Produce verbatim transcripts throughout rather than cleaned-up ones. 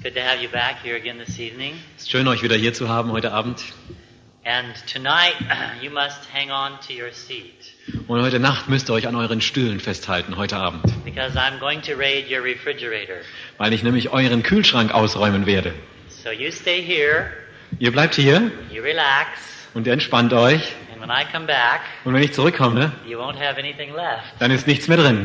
Good to have you back here again this evening. Es ist schön, euch wieder hier zu haben heute Abend. And tonight, you must hang on to your seat. Und heute Nacht müsst ihr euch an euren Stühlen festhalten, heute Abend. Because I'm going to raid your refrigerator. Weil ich nämlich euren Kühlschrank ausräumen werde. So you stay here. Ihr bleibt hier. You relax. Und ihr entspannt euch. And when I come back, und wenn ich zurückkomme, you won't have anything left. Dann ist nichts mehr drin.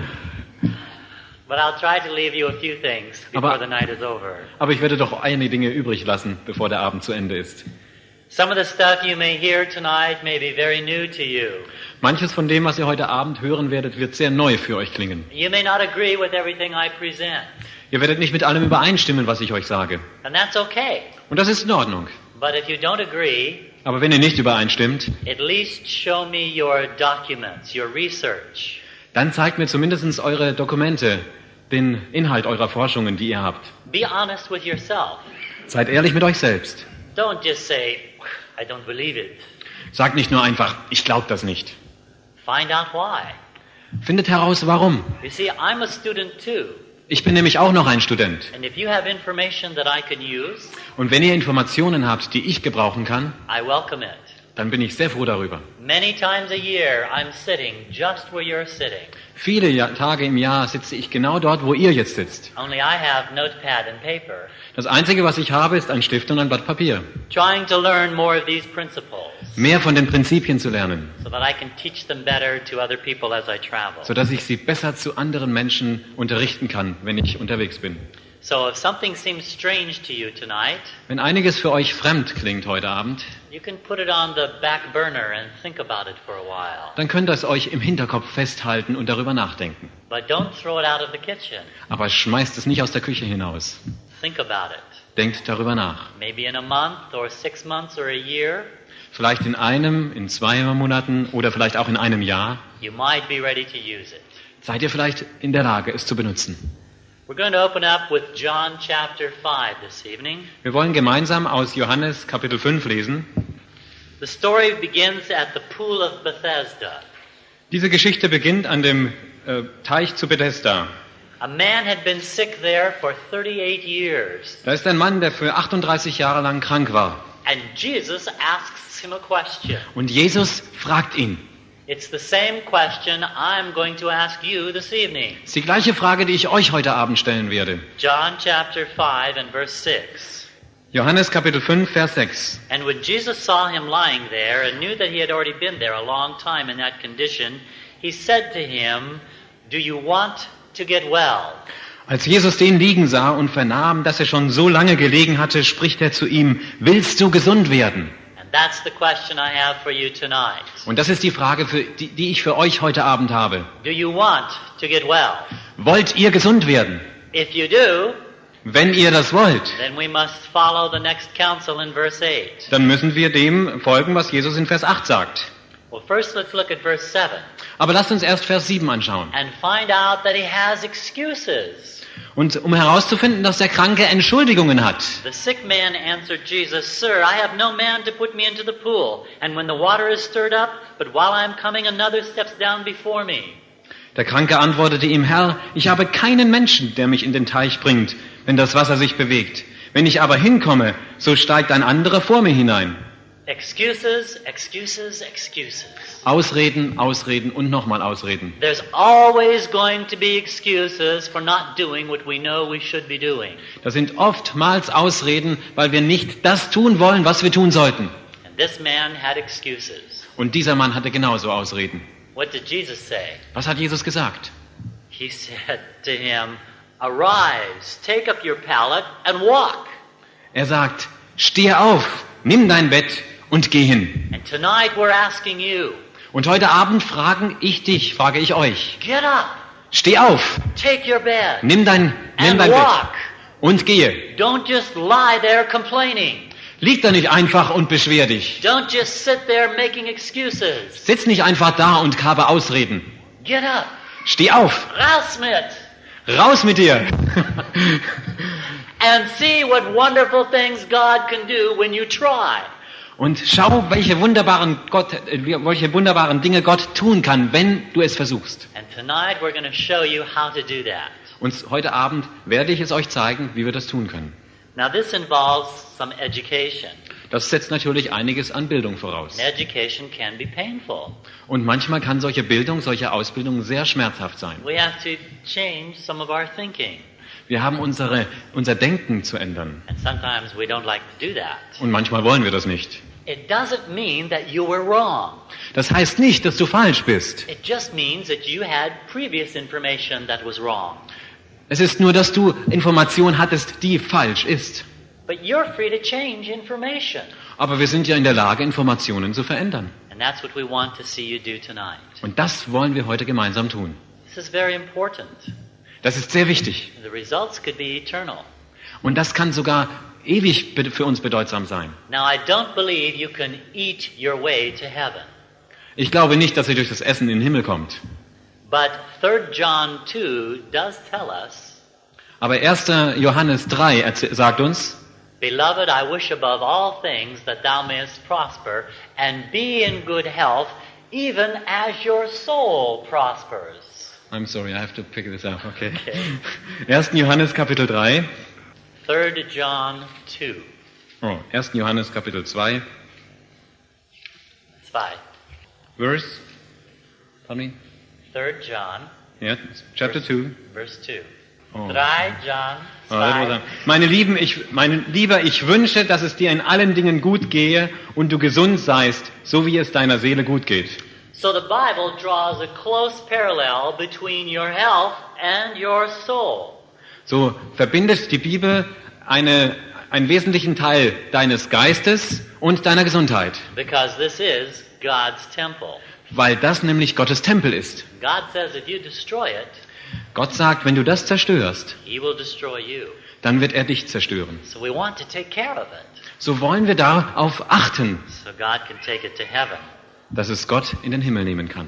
But I'll try to leave you a few things before aber, the night is over. Aber ich werde doch einige Dinge übrig lassen, bevor der Abend zu Ende ist. Some of the stuff you may hear tonight may be very new to you. Manches von dem, was ihr heute Abend hören werdet, wird sehr neu für euch klingen. You may not agree with everything I present. Ihr werdet nicht mit allem übereinstimmen, was ich euch sage. And that's okay. Und das ist in Ordnung. But if you don't agree, aber wenn ihr nicht übereinstimmt, at least show me your documents, your research. Dann zeigt mir zumindest eure Dokumente, den Inhalt eurer Forschungen, die ihr habt. Be honest with yourself. Seid ehrlich mit euch selbst. Don't just say, I don't believe it. Sagt nicht nur einfach, ich glaube das nicht. Find out why. Findet heraus, warum. You see, I'm a student too. Ich bin nämlich auch noch ein Student. And if you have information that I can use, und wenn ihr Informationen habt, die ich gebrauchen kann, I welcome it. Dann bin ich sehr froh darüber. Many times a year I'm sitting just where you're sitting. Viele ja- Tage im Jahr sitze ich genau dort, wo ihr jetzt sitzt. Only I have notepad and paper. Das Einzige, was ich habe, ist ein Stift und ein Blatt Papier. Trying to learn more of these principles. Mehr von den Prinzipien zu lernen. So that I can teach them better to other people as I travel. Sodass ich sie besser zu anderen Menschen unterrichten kann, wenn ich unterwegs bin. So if something seems strange to you tonight, wenn einiges für euch fremd klingt heute Abend, you can put it on the back burner and think about it for a while. Dann könnt ihr es euch im Hinterkopf festhalten und darüber nachdenken. But don't throw it out of the kitchen. Aber schmeißt es nicht aus der Küche hinaus. Think about it. Denkt darüber nach. Maybe in a month or six months or a year. Vielleicht in einem, in zwei Monaten oder vielleicht auch in einem Jahr. You might be ready to use it. Seid ihr vielleicht in der Lage, es zu benutzen. We're going to open up with John chapter five this evening. Wir wollen gemeinsam aus Johannes Kapitel fünf lesen. The story begins at the pool of Bethesda. Diese Geschichte beginnt an dem äh, Teich zu Bethesda. A man had been sick there for thirty-eight years. Da ist ein Mann, der für achtunddreißig Jahre lang krank war. And Jesus asks him a question. Und Jesus fragt ihn. It's the same question I'm going to ask you this evening. Es ist die gleiche Frage, die ich euch heute Abend stellen werde. John chapter five and verse six. Johannes Kapitel fünf, Vers sechs. And when Jesus saw him lying there and knew that he had already been there a long time in that condition, he said to him, "Do you want to get well?" Als Jesus den liegen sah und vernahm, dass er schon so lange gelegen hatte, spricht er zu ihm, willst du gesund werden? That's the question I have for you tonight. Und das ist die Frage, für, die, die ich für euch heute Abend habe. Do you want to get well? Wollt ihr gesund werden? If you do, wenn ihr das wollt, then we must follow the next counsel in verse eight. Dann müssen wir dem folgen, was Jesus in Vers acht sagt. Well, first let's look at verse seven. Aber lasst uns erst Vers sieben anschauen. And find out that he has excuses. Und um herauszufinden, dass der Kranke Entschuldigungen hat. The sick man answered Jesus, "Sir, I have no man to put me into the pool, and when the water is stirred up, but while I am coming, another steps down before me." Der Kranke antwortete ihm, Herr, ich habe keinen Menschen, der mich in den Teich bringt, wenn das Wasser sich bewegt. Wenn ich aber hinkomme, so steigt ein anderer vor mir hinein. Excuses, excuses, excuses. Ausreden, Ausreden und nochmal Ausreden. There's always going to be excuses for not doing what we know we should be doing. Das sind oftmals Ausreden, weil wir nicht das tun wollen, was wir tun sollten. And this man had excuses. Und dieser Mann hatte genauso Ausreden. What did Jesus say? Was hat Jesus gesagt? He said to him, "Arise, take up your pallet and walk." Er sagt, steh auf, nimm dein Bett und geh hin. And tonight we're asking you. Und heute Abend fragen ich dich, frage ich euch. Get up. Steh auf. Take your bed. Nimm dein, nimm dein Bett und gehe. Don't just lie there complaining. Lieg da nicht einfach und beschwer dich. Don't just sit there making excuses. Sitz nicht einfach da und habe Ausreden. Get up. Steh auf. Raus mit. Raus mit dir. And see what wonderful things God can do when you try. Und schau, welche wunderbaren, Gott, welche wunderbaren Dinge Gott tun kann, wenn du es versuchst. And tonight we're going to show you how to do that. Und heute Abend werde ich es euch zeigen, wie wir das tun können. Now this involves some education. Das setzt natürlich einiges an Bildung voraus. And education can be painful. Und manchmal kann solche Bildung, solche Ausbildung sehr schmerzhaft sein. We have to change some of our thinking. Wir haben unsere, unser Denken zu ändern. And sometimes we don't like to do that. Und manchmal wollen wir das nicht. It doesn't mean that you were wrong. Das heißt nicht, dass du falsch bist. It just means that you had previous information that was wrong. Es ist nur, dass du Information hattest, die falsch ist. But you're free to change information. Aber wir sind ja in der Lage, Informationen zu verändern. And that's what we want to see you do tonight. Und das wollen wir heute gemeinsam tun. This is very important. Das ist sehr wichtig. The results could be eternal. Und das kann sogar ewig für uns bedeutsam sein. Now, I don't believe you can eat your way to heaven. Ich glaube nicht, dass ihr durch das Essen in den Himmel kommt. But Third John two does tell us, Aber erster Johannes drei erzäh- sagt uns, Beloved, I wish above all things that thou mayest prosper and be in good health, even as your soul prospers. I'm sorry, I have to pick this up, okay. Okay. erster Johannes Kapitel drei. Third John two. Oh, erster Johannes Kapitel zwei. Zwei. Verse, pardon me? Third John, Yeah, chapter two. verse two. Oh. Drei John, Oh, das muss zwei. sein. Meine Lieben, ich, meine Lieber, ich wünsche, dass es dir in allen Dingen gut gehe und du gesund seist, so wie es deiner Seele gut geht. So the Bible draws a close parallel between your health and your soul. So verbindet die Bibel eine, einen wesentlichen Teil deines Geistes und deiner Gesundheit, Because this is God's temple. weil das nämlich Gottes Tempel ist. God says if you destroy it, Gott sagt, wenn du das zerstörst, He will destroy you. dann wird er dich zerstören. So we want to take care of it. So wollen wir darauf achten, So God can take it to heaven. dass es Gott in den Himmel nehmen kann.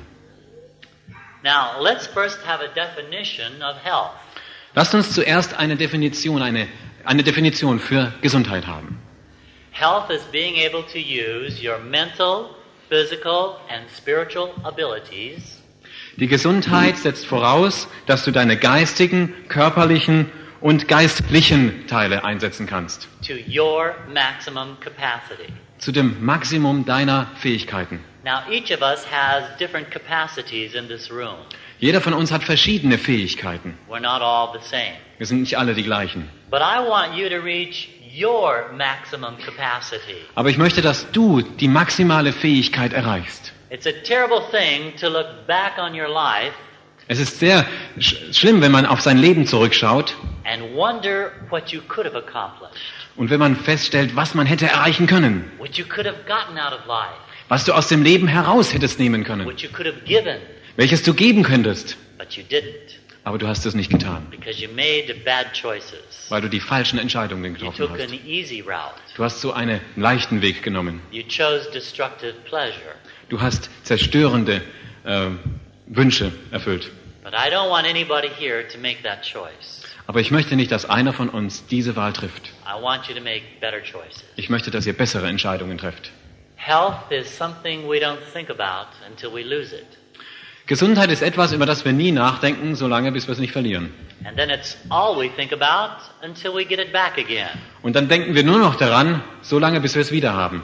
Now, let's first have a definition of health. Lasst uns zuerst eine Definition, eine, eine Definition für Gesundheit haben. Health is being able to use your mental, physical, and spiritual abilities Die Gesundheit setzt voraus, dass du deine geistigen, körperlichen und geistlichen Teile einsetzen kannst. to your maximum capacity. Zu dem Maximum deiner Fähigkeiten. Now, each of us has different capacities in this room. Jeder von uns hat verschiedene Fähigkeiten. We're not all the same. Wir sind nicht alle die gleichen. But I want you to reach your maximum capacity. Aber ich möchte, dass du die maximale Fähigkeit erreichst. It's a terrible thing to look back on your life Es ist sehr sch schlimm, wenn man auf sein Leben zurückschaut and wonder what you could have accomplished, und wenn man feststellt, was man hätte erreichen können, what you could have gotten out of life, was du aus dem Leben heraus hättest nehmen können, what you could have given, welches du geben könntest. but you didn't Aber du hast es nicht getan, because you made bad choices. weil du die falschen Entscheidungen You getroffen took hast. an easy route. Du hast so einen leichten Weg genommen. You chose destructive pleasure. Du hast zerstörende äh, Wünsche erfüllt. But I don't want anybody here to make that choice. Aber ich möchte nicht, dass einer von uns diese Wahl trifft. I want you to make better choices. Ich möchte, dass ihr bessere Entscheidungen trefft. Health is something we don't think about until we lose it. Gesundheit ist etwas, über das wir nie nachdenken, solange bis wir es nicht verlieren. And then it's all we think about until we get it back again. Und dann denken wir nur noch daran, solange bis wir es wieder haben.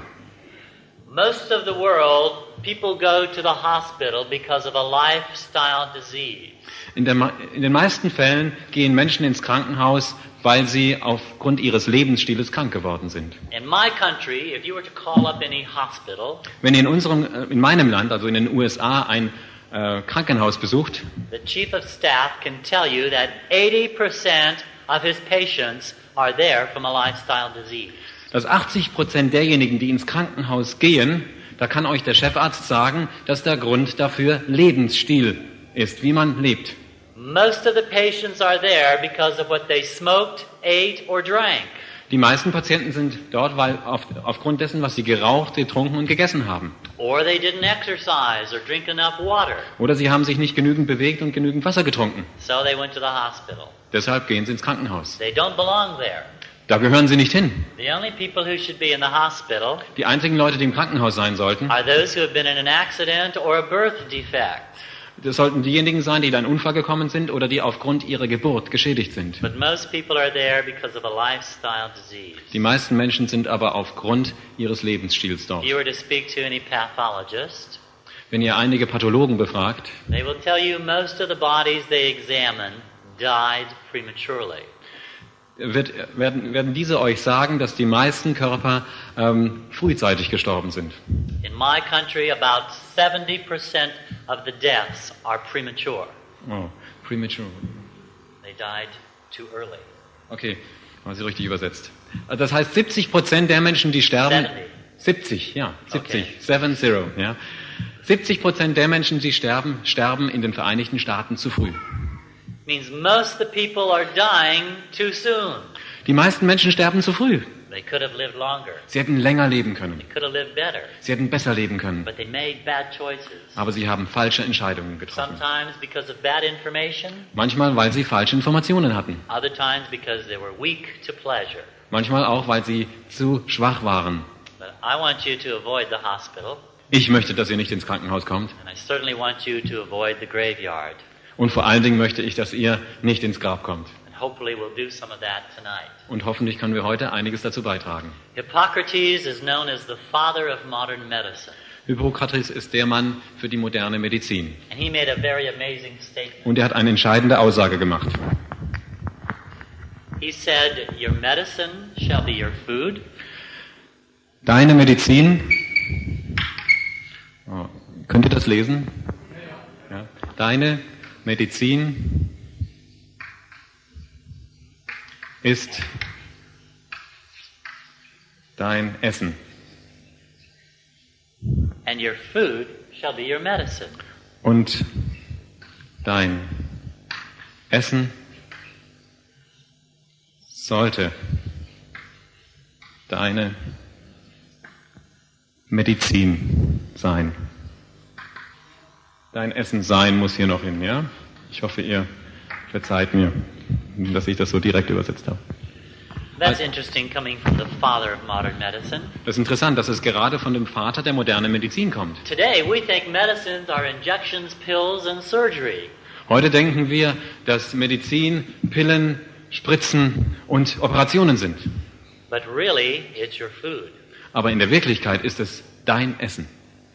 Most of the world, people go to the hospital because of a lifestyle disease. In, der, ma- in den meisten Fällen gehen Menschen ins Krankenhaus, weil sie aufgrund ihres Lebensstils krank geworden sind. In my country, if you were to call up any hospital, Wenn ihr in, unserem, äh, in meinem Land, also in den U S A, ein äh, Krankenhaus besucht, the chief of staff can tell you that eighty percent of his patients are there from a lifestyle disease. dass achtzig Prozent derjenigen, die ins Krankenhaus gehen, da kann euch der Chefarzt sagen, dass der Grund dafür Lebensstil ist, wie man lebt. Most of the patients are there because of what they smoked, ate, or drank. Die meisten Patienten sind dort, weil auf, aufgrund dessen, was sie geraucht, getrunken und gegessen haben. Or they didn't exercise or drink enough water. Oder sie haben sich nicht genügend bewegt und genügend Wasser getrunken. So they went to the hospital. Deshalb gehen sie ins Krankenhaus. They don't belong there. Da gehören sie nicht hin. The only people who should be in the hospital Die einzigen Leute, die im Krankenhaus sein sollten, are those who have been in an accident or a birth defect. Das sollten diejenigen sein, die in einen Unfall gekommen sind oder die aufgrund ihrer Geburt geschädigt sind. But most people are there because of a lifestyle disease. Die meisten Menschen sind aber aufgrund ihres Lebensstils dort. If you were to speak to any pathologist, Wenn ihr einige Pathologen befragt, they will tell you most of the bodies they examine died prematurely. wird, werden, werden diese euch sagen, dass die meisten Körper ähm, frühzeitig gestorben sind. In my country, about seventy percent of the deaths are premature. Oh, premature. They died too early. Okay, haben Sie richtig übersetzt. Das heißt, siebzig Prozent der Menschen, die sterben... siebzig, ja, siebzig, Okay. seven zero, ja. siebzig Prozent der Menschen, die sterben, sterben in den Vereinigten Staaten zu früh. Means most of the people are dying too soon. Die meisten Menschen sterben zu früh. They could have lived longer. Sie hätten länger leben können. They could have lived better. Sie hätten besser leben können. But they made bad choices. Aber sie haben falsche Entscheidungen getroffen. Sometimes because of bad information, Manchmal, weil sie falsche Informationen hatten. other times because they were weak to pleasure. Manchmal auch, weil sie zu schwach waren. But I want you to avoid the hospital, Ich möchte, dass ihr nicht ins Krankenhaus kommt. and I certainly want you to avoid the graveyard. Und vor allen Dingen möchte ich, dass ihr nicht ins Grab kommt. And hopefully we'll do some of that tonight. Und hoffentlich können wir heute einiges dazu beitragen. Hippocrates is known as the father of modern medicine. Hippokrates ist der Mann für die moderne Medizin. And he made a very amazing statement. Und er hat eine entscheidende Aussage gemacht. He said, "Your medicine shall be your food, Deine Medizin... Oh, könnt ihr das lesen? Ja. Deine Medizin ist dein Essen. and your food shall be your medicine." Und dein Essen sollte deine Medizin sein. Dein Essen sein muss hier noch hin, ja? Ich hoffe, ihr verzeiht mir, dass ich das so direkt übersetzt habe. That's interesting coming from the father of modern medicine. Das ist interessant, dass es gerade von dem Vater der modernen Medizin kommt. Today we think medicines are injections, pills, and surgery. Heute denken wir, dass Medizin, Pillen, Spritzen und Operationen sind. But really, it's your food. Aber in der Wirklichkeit ist es dein Essen.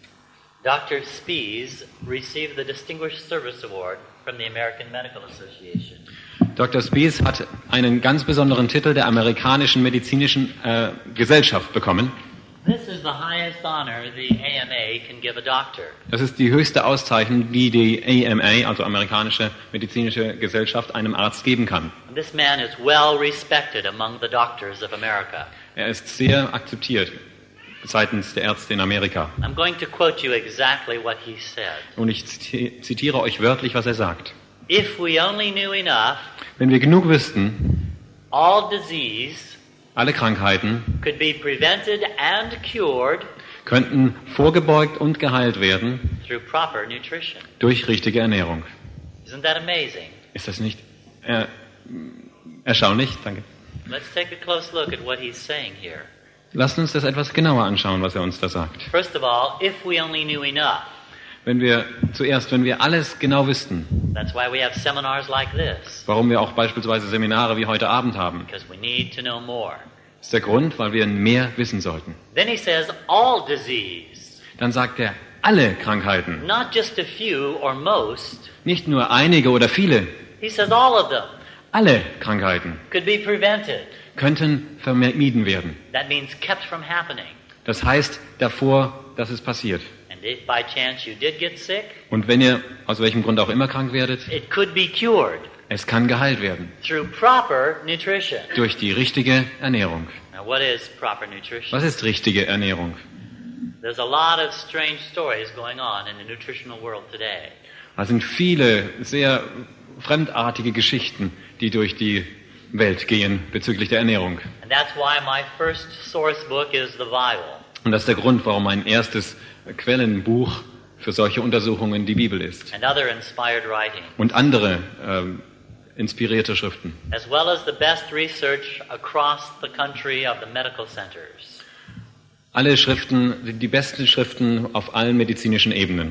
Doctor Spies received the Distinguished Service Award from the American Medical Association. Doktor Spies hat einen ganz besonderen Titel der amerikanischen medizinischen äh, Gesellschaft bekommen. This is the highest honor the A M A can give a doctor. Das ist die höchste Auszeichnung, die die A M A, also amerikanische medizinische Gesellschaft, einem Arzt geben kann. And this man is well respected among the doctors of America. Er ist sehr akzeptiert seitens der Ärzte in Amerika. I'm going to quote you exactly what he said. Und ich ziti- zitiere euch wörtlich, was er sagt. If we only knew enough, Wenn wir genug wüssten, all disease alle Krankheiten could be prevented and cured könnten vorgebeugt und geheilt werden through proper nutrition. durch richtige Ernährung. Isn't that amazing? Ist das nicht äh, erstaunlich? Danke. Let's take a close look at what he's saying here. Lasst uns das etwas genauer anschauen, was er uns da sagt. First of all, if we only knew enough, Wenn wir zuerst, wenn wir alles genau wüssten, that's why we have seminars like this, warum wir auch beispielsweise Seminare wie heute Abend haben, because we need to know more. ist der Grund, weil wir mehr wissen sollten. Then he says all disease, Dann sagt er, alle Krankheiten, not just a few or most, nicht nur einige oder viele, he says all of them alle Krankheiten could be prevented. könnten vermieden werden. That means kept from happening. Das heißt davor, dass es passiert. And if by chance you did get sick, Und wenn ihr aus welchem Grund auch immer krank werdet, it could be cured es kann geheilt werden through proper nutrition. durch die richtige Ernährung. Now, what is proper nutrition? Was ist richtige Ernährung? There's a lot of strange stories going on in the nutritional world today. Da sind viele sehr fremdartige Geschichten, die durch die Welt gehen bezüglich der Ernährung. And that's why my first source book is the Bible. Und das ist der Grund, warum mein erstes Quellenbuch für solche Untersuchungen die Bibel ist. And other inspired writing, Und andere ähm, inspirierte Schriften. as well as the best research across the country of the medical centers. Alle Schriften, die besten Schriften auf allen medizinischen Ebenen.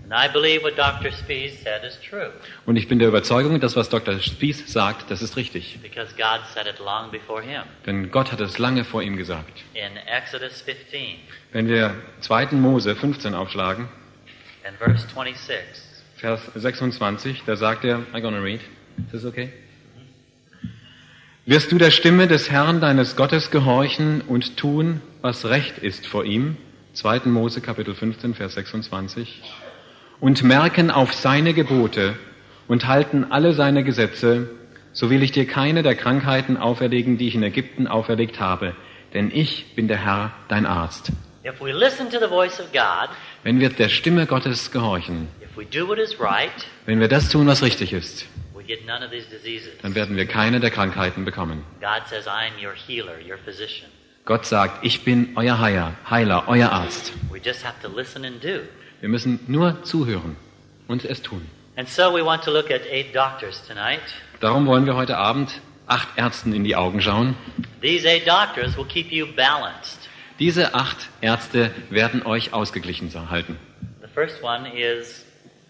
And I believe what Doctor Spies said is true. Und ich bin der Überzeugung, das, was Doktor Spies sagt, das ist richtig. Because God said it long before him. Denn Gott hat es lange vor ihm gesagt. In Exodus fifteen. Wenn wir zweiten Mose fünfzehn aufschlagen, and verse twenty-six. Vers sechsundzwanzig, da sagt er, I'm gonna read. Ist das okay? Wirst du der Stimme des Herrn deines Gottes gehorchen und tun, was recht ist vor ihm? zweiten Mose Kapitel fünfzehn, Vers sechsundzwanzig. Und merken auf seine Gebote und halten alle seine Gesetze, so will ich dir keine der Krankheiten auferlegen, die ich in Ägypten auferlegt habe, denn ich bin der Herr, dein Arzt. If we listen to the voice of God, wenn wir der Stimme Gottes gehorchen, if we do what is right, wenn wir das tun, was richtig ist, we get none of these diseases. Dann werden wir keine der Krankheiten bekommen. God says, I am your healer, your physician. Gott sagt, ich bin euer Heiler, Heiler, euer Arzt. We just have to listen and do. Wir müssen nur zuhören und es tun. And so we want to look at eight doctors tonight. Darum wollen wir heute Abend acht Ärzten in die Augen schauen. These eight doctors will keep you balanced. Diese acht Ärzte werden euch ausgeglichen halten. The first one is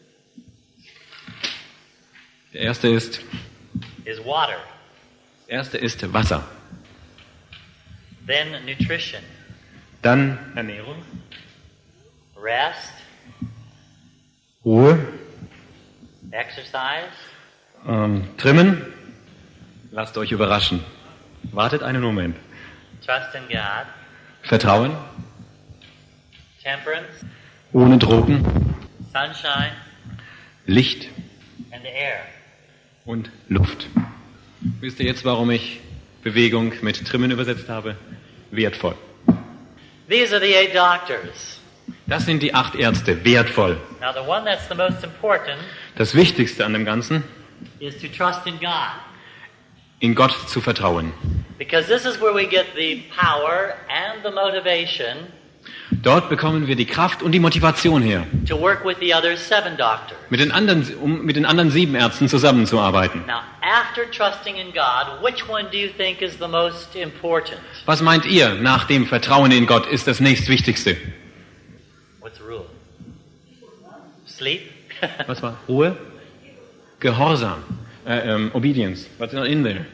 Der erste ist is water. Der erste ist Wasser. Then nutrition. Dann Ernährung. Rest. Ruhe. Exercise. Ähm, trimmen. Lasst euch überraschen. Wartet einen Moment. Trust in God. Vertrauen. Temperance. Ohne Drogen. Sunshine. Licht. And air. Und Luft. Wisst ihr jetzt, warum ich Bewegung mit Trimmen übersetzt habe? Wertvoll. These are the eight doctors. Das sind die acht Ärzte. Wertvoll. Now the one that's the most important Das Wichtigste an dem Ganzen is to trust in God. In Gott zu vertrauen. Because this is where we get the power and the motivation Dort bekommen wir die Kraft und die Motivation her, to work with the other seven doctors. mit den anderen, um mit den anderen sieben Ärzten zusammenzuarbeiten. Now, after trusting in God, which one do you think is the most important? Was meint ihr, nach dem Vertrauen in Gott ist das nächstwichtigste? What's the rule? Sleep? Was war? Ruhe? Gehorsam. Äh, ähm, Obedience. What's not in there?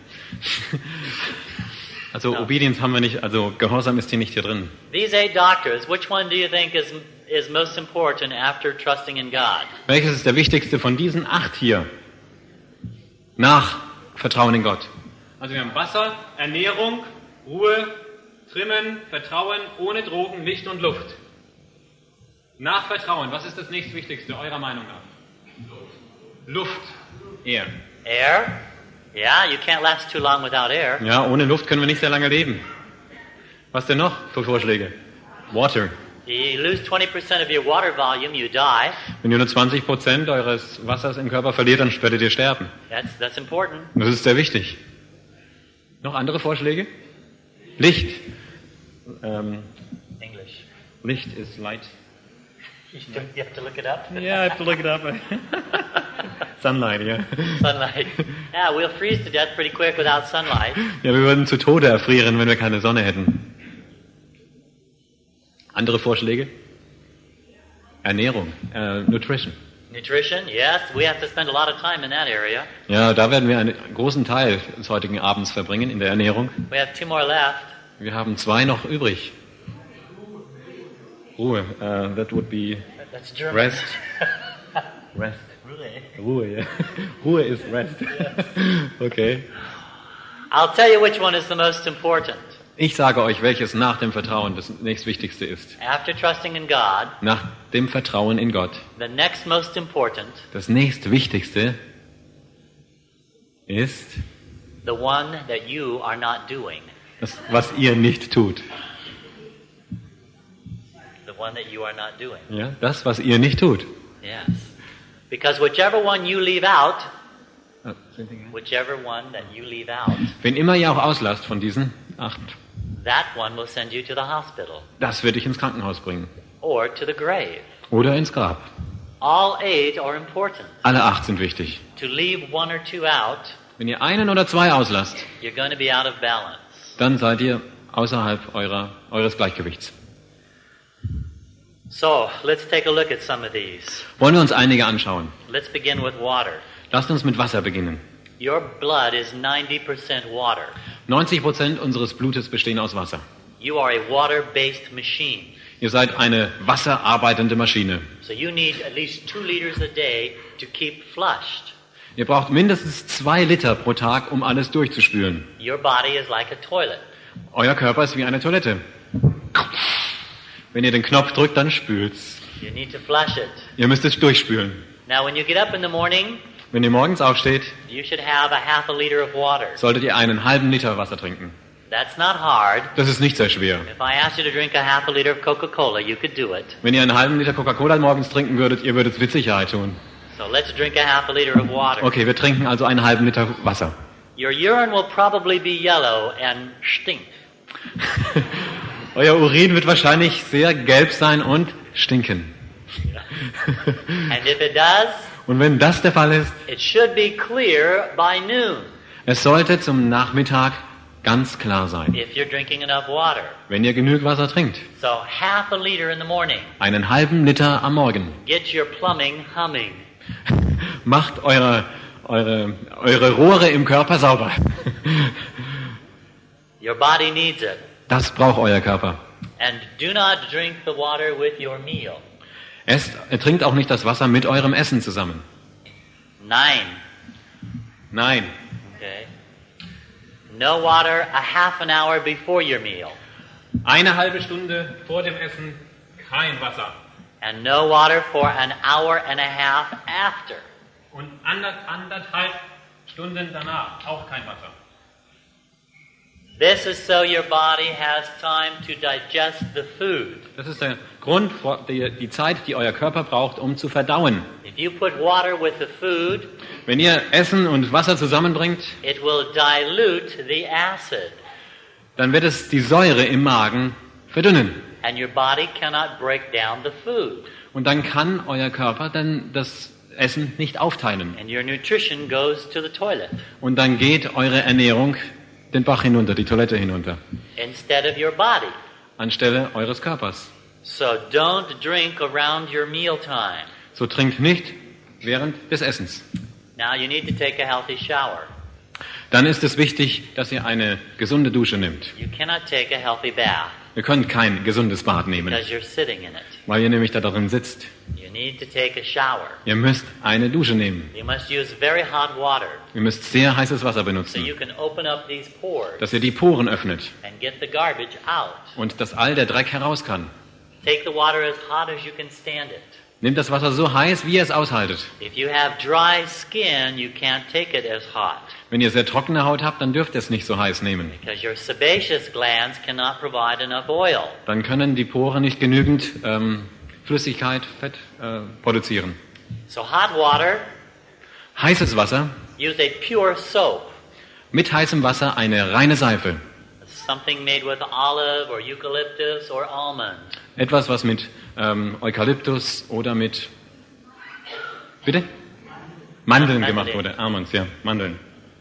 Also No. Obedience haben wir nicht, also Gehorsam ist hier nicht hier drin. These eight doctors, which one do you think is is most important after trusting in God? Welches ist der wichtigste von diesen acht hier? Nach Vertrauen in Gott. Also wir haben Wasser, Ernährung, Ruhe, Trimmen, Vertrauen, ohne Drogen, Licht und Luft. Nach Vertrauen, was ist das nächstwichtigste, eurer Meinung nach? Luft. Air. Air? Yeah, you can't last too long without air. Ja, ohne Luft können wir nicht sehr lange leben. Was denn noch für Vorschläge? Water. You lose twenty percent of your water volume, you die. Wenn ihr nur zwanzig Prozent eures Wassers im Körper verliert, dann werdet ihr sterben. That's that's important. Das ist sehr wichtig. Noch andere Vorschläge? Licht. Ähm, English. Licht ist light. You you have to look it up. Yeah, I have to look it up. Sunlight, ja. Sunlight. Yeah, we'll freeze to death pretty quick without sunlight. Ja, wir würden zu Tode erfrieren, wenn wir keine Sonne hätten. Andere Vorschläge? Ernährung, äh, Nutrition. Nutrition, yes, we have to spend a lot of time in that area. Ja, da werden wir einen großen Teil des heutigen Abends verbringen, in der Ernährung. We have two more left. Wir haben zwei noch übrig. Ruhe, uh, that would be That's German. rest. Rest. Really? Ruhe, ja. Ruhe ist Rest. Okay. I'll tell you which one is the most important. Ich sage euch, welches nach dem Vertrauen das nächstwichtigste ist. After trusting in God, Nach dem Vertrauen in Gott. the next most important, Das nächstwichtigste ist the one that you are not doing. das, was ihr nicht tut. The one that you are not doing. Ja, das, was ihr nicht tut. Yes. Because whichever one you leave out, Ah, same thing. whichever one that you leave out, Wenn immer ihr auch auslasst von diesen acht, that one will send you to the hospital das wird dich ins Krankenhaus bringen. or to the grave. Oder ins Grab. All eight are important. Alle acht sind wichtig. To leave one or two out, Wenn ihr einen oder zwei auslasst, you're going to be out of balance. dann seid ihr außerhalb eurer, eures Gleichgewichts. So, let's take a look at some of these. Wollen wir uns einige anschauen. Let's begin with water. Lasst uns mit Wasser beginnen. Your blood is ninety percent water. neunzig Prozent unseres Blutes bestehen aus Wasser. You are a water-based machine. Ihr seid eine wasserarbeitende Maschine. So you need at least two liters a day to keep flushed. Ihr braucht mindestens zwei Liter pro Tag, um alles durchzuspülen. Your body is like a toilet. Euer Körper ist wie eine Toilette. Wenn ihr den Knopf drückt, dann spült's. You need to flush it. Ihr müsst es durchspülen. Now when you get up in the morning, Wenn ihr morgens aufsteht, you should have a half a liter of water. solltet ihr einen halben Liter Wasser trinken. That's not hard. Das ist nicht sehr schwer. If I asked you to drink a half a liter of Coca-Cola, you could do it. Wenn ihr einen halben Liter Coca-Cola morgens trinken würdet, ihr würdet es mit Sicherheit tun. So let's drink a half a liter of water. Okay, wir trinken also einen halben Liter Wasser. Your urine will probably be yellow and stink. Euer Urin wird wahrscheinlich sehr gelb sein und stinken. And if it does, Und wenn das der Fall ist, it should be clear by noon es sollte zum Nachmittag ganz klar sein, if you're drinking enough water. wenn ihr genug Wasser trinkt. So half a liter in the morning. Einen halben Liter am Morgen. Get your plumbing humming. Macht eure, eure, eure Rohre im Körper sauber. Your body needs it. Das braucht euer Körper. And do not drink the water with your meal. Esst, äh, trinkt auch nicht das Wasser mit eurem Essen zusammen. Nine. Nein. Okay. No water a half an hour before your meal. Eine halbe Stunde vor dem Essen kein Wasser. And no water for an hour and a half after. Und anderthalb Stunden danach auch kein Wasser. This is so your body has time to digest the food. Das ist der Grund, die, die Zeit, die euer Körper braucht, um zu verdauen. If you put water with the food, Wenn ihr Essen und Wasser zusammenbringt, it will dilute the acid, dann wird es die Säure im Magen verdünnen. and your body cannot break down the food, Und dann kann euer Körper dann das Essen nicht aufteilen. and your nutrition goes to the toilet Und dann geht eure Ernährung den Bach hinunter, die Toilette hinunter, instead of your body. anstelle eures Körpers. So don't drink around your mealtime. So trinkt nicht während des Essens. Now you need to take a healthy shower. Dann ist es wichtig, dass ihr eine gesunde Dusche nehmt. You cannot take a healthy bath Ihr könnt kein gesundes Bad nehmen, because you're sitting in it. weil ihr nämlich da drin sitzt. You need to take a shower. Ihr müsst eine Dusche nehmen. You must use very hot water Ihr müsst sehr heißes Wasser so benutzen, you can open up these pores dass ihr die Poren öffnet and get the garbage out. und dass all der Dreck heraus kann. Take the water as hot as you can stand it. Nehmt das Wasser so heiß, wie ihr es aushaltet. If you have dry skin, you can't take it as hot Wenn ihr sehr trockene Haut habt, dann dürft ihr es nicht so heiß nehmen. because your sebaceous glands cannot provide enough oil. Dann können die Poren nicht genügend ähm, Flüssigkeit, Fett äh, produzieren. So hot water, Heißes Wasser, use a pure soap. mit heißem Wasser eine reine Seife. Something made with olive or eucalyptus or almond. Etwas, was mit ähm, Eukalyptus oder mit bitte? Mandeln Mandeln. gemacht wurde. Almonds, ja, Mandeln.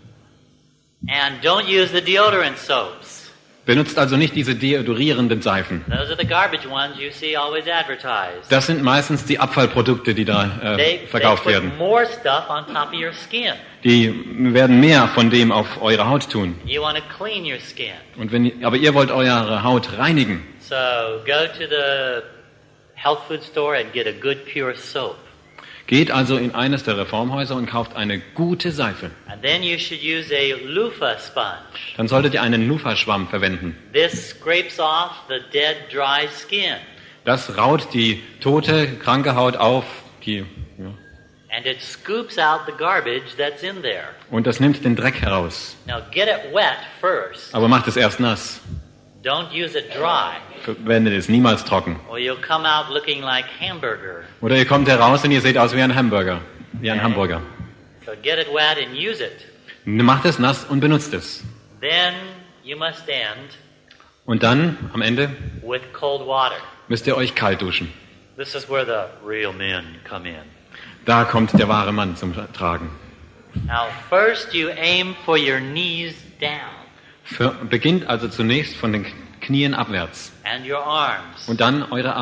And don't use the deodorant soaps. Benutzt also nicht diese deodorierenden Seifen. Those are the garbage ones you see always advertised. Das sind meistens die Abfallprodukte, die da They, äh, they verkauft put werden. more stuff on top of your skin. Die werden mehr von dem auf eure Haut tun. You want to clean your skin. Und wenn, aber ihr wollt eure Haut reinigen. So go to the health food store and get a good pure soap. Geht also in eines der Reformhäuser und kauft eine gute Seife. And then you should use a loofah sponge. Dann solltet ihr einen Loofah-Schwamm verwenden. This scrapes off the dead, dry skin. Das raut die tote, kranke Haut auf. Die, ja. And it scoops out the garbage that's in there. Und das nimmt den Dreck heraus. Now get it wet first. Aber macht es erst nass. Don't use it dry, Verwendet es niemals trocken. or you'll come out looking like hamburger. Oder ihr kommt heraus und ihr seht aus wie ein Hamburger. Wie ein Hamburger. So get it wet and use it. Macht es nass und benutzt es. Then you must end Und dann, am Ende, with cold water. müsst ihr euch kalt duschen. This is where the real men come in. Da kommt der wahre Mann zum Tragen. Now first you aim for your knees down Für, beginnt also zunächst von den Knien abwärts. and your arms. Und dann eure Arme.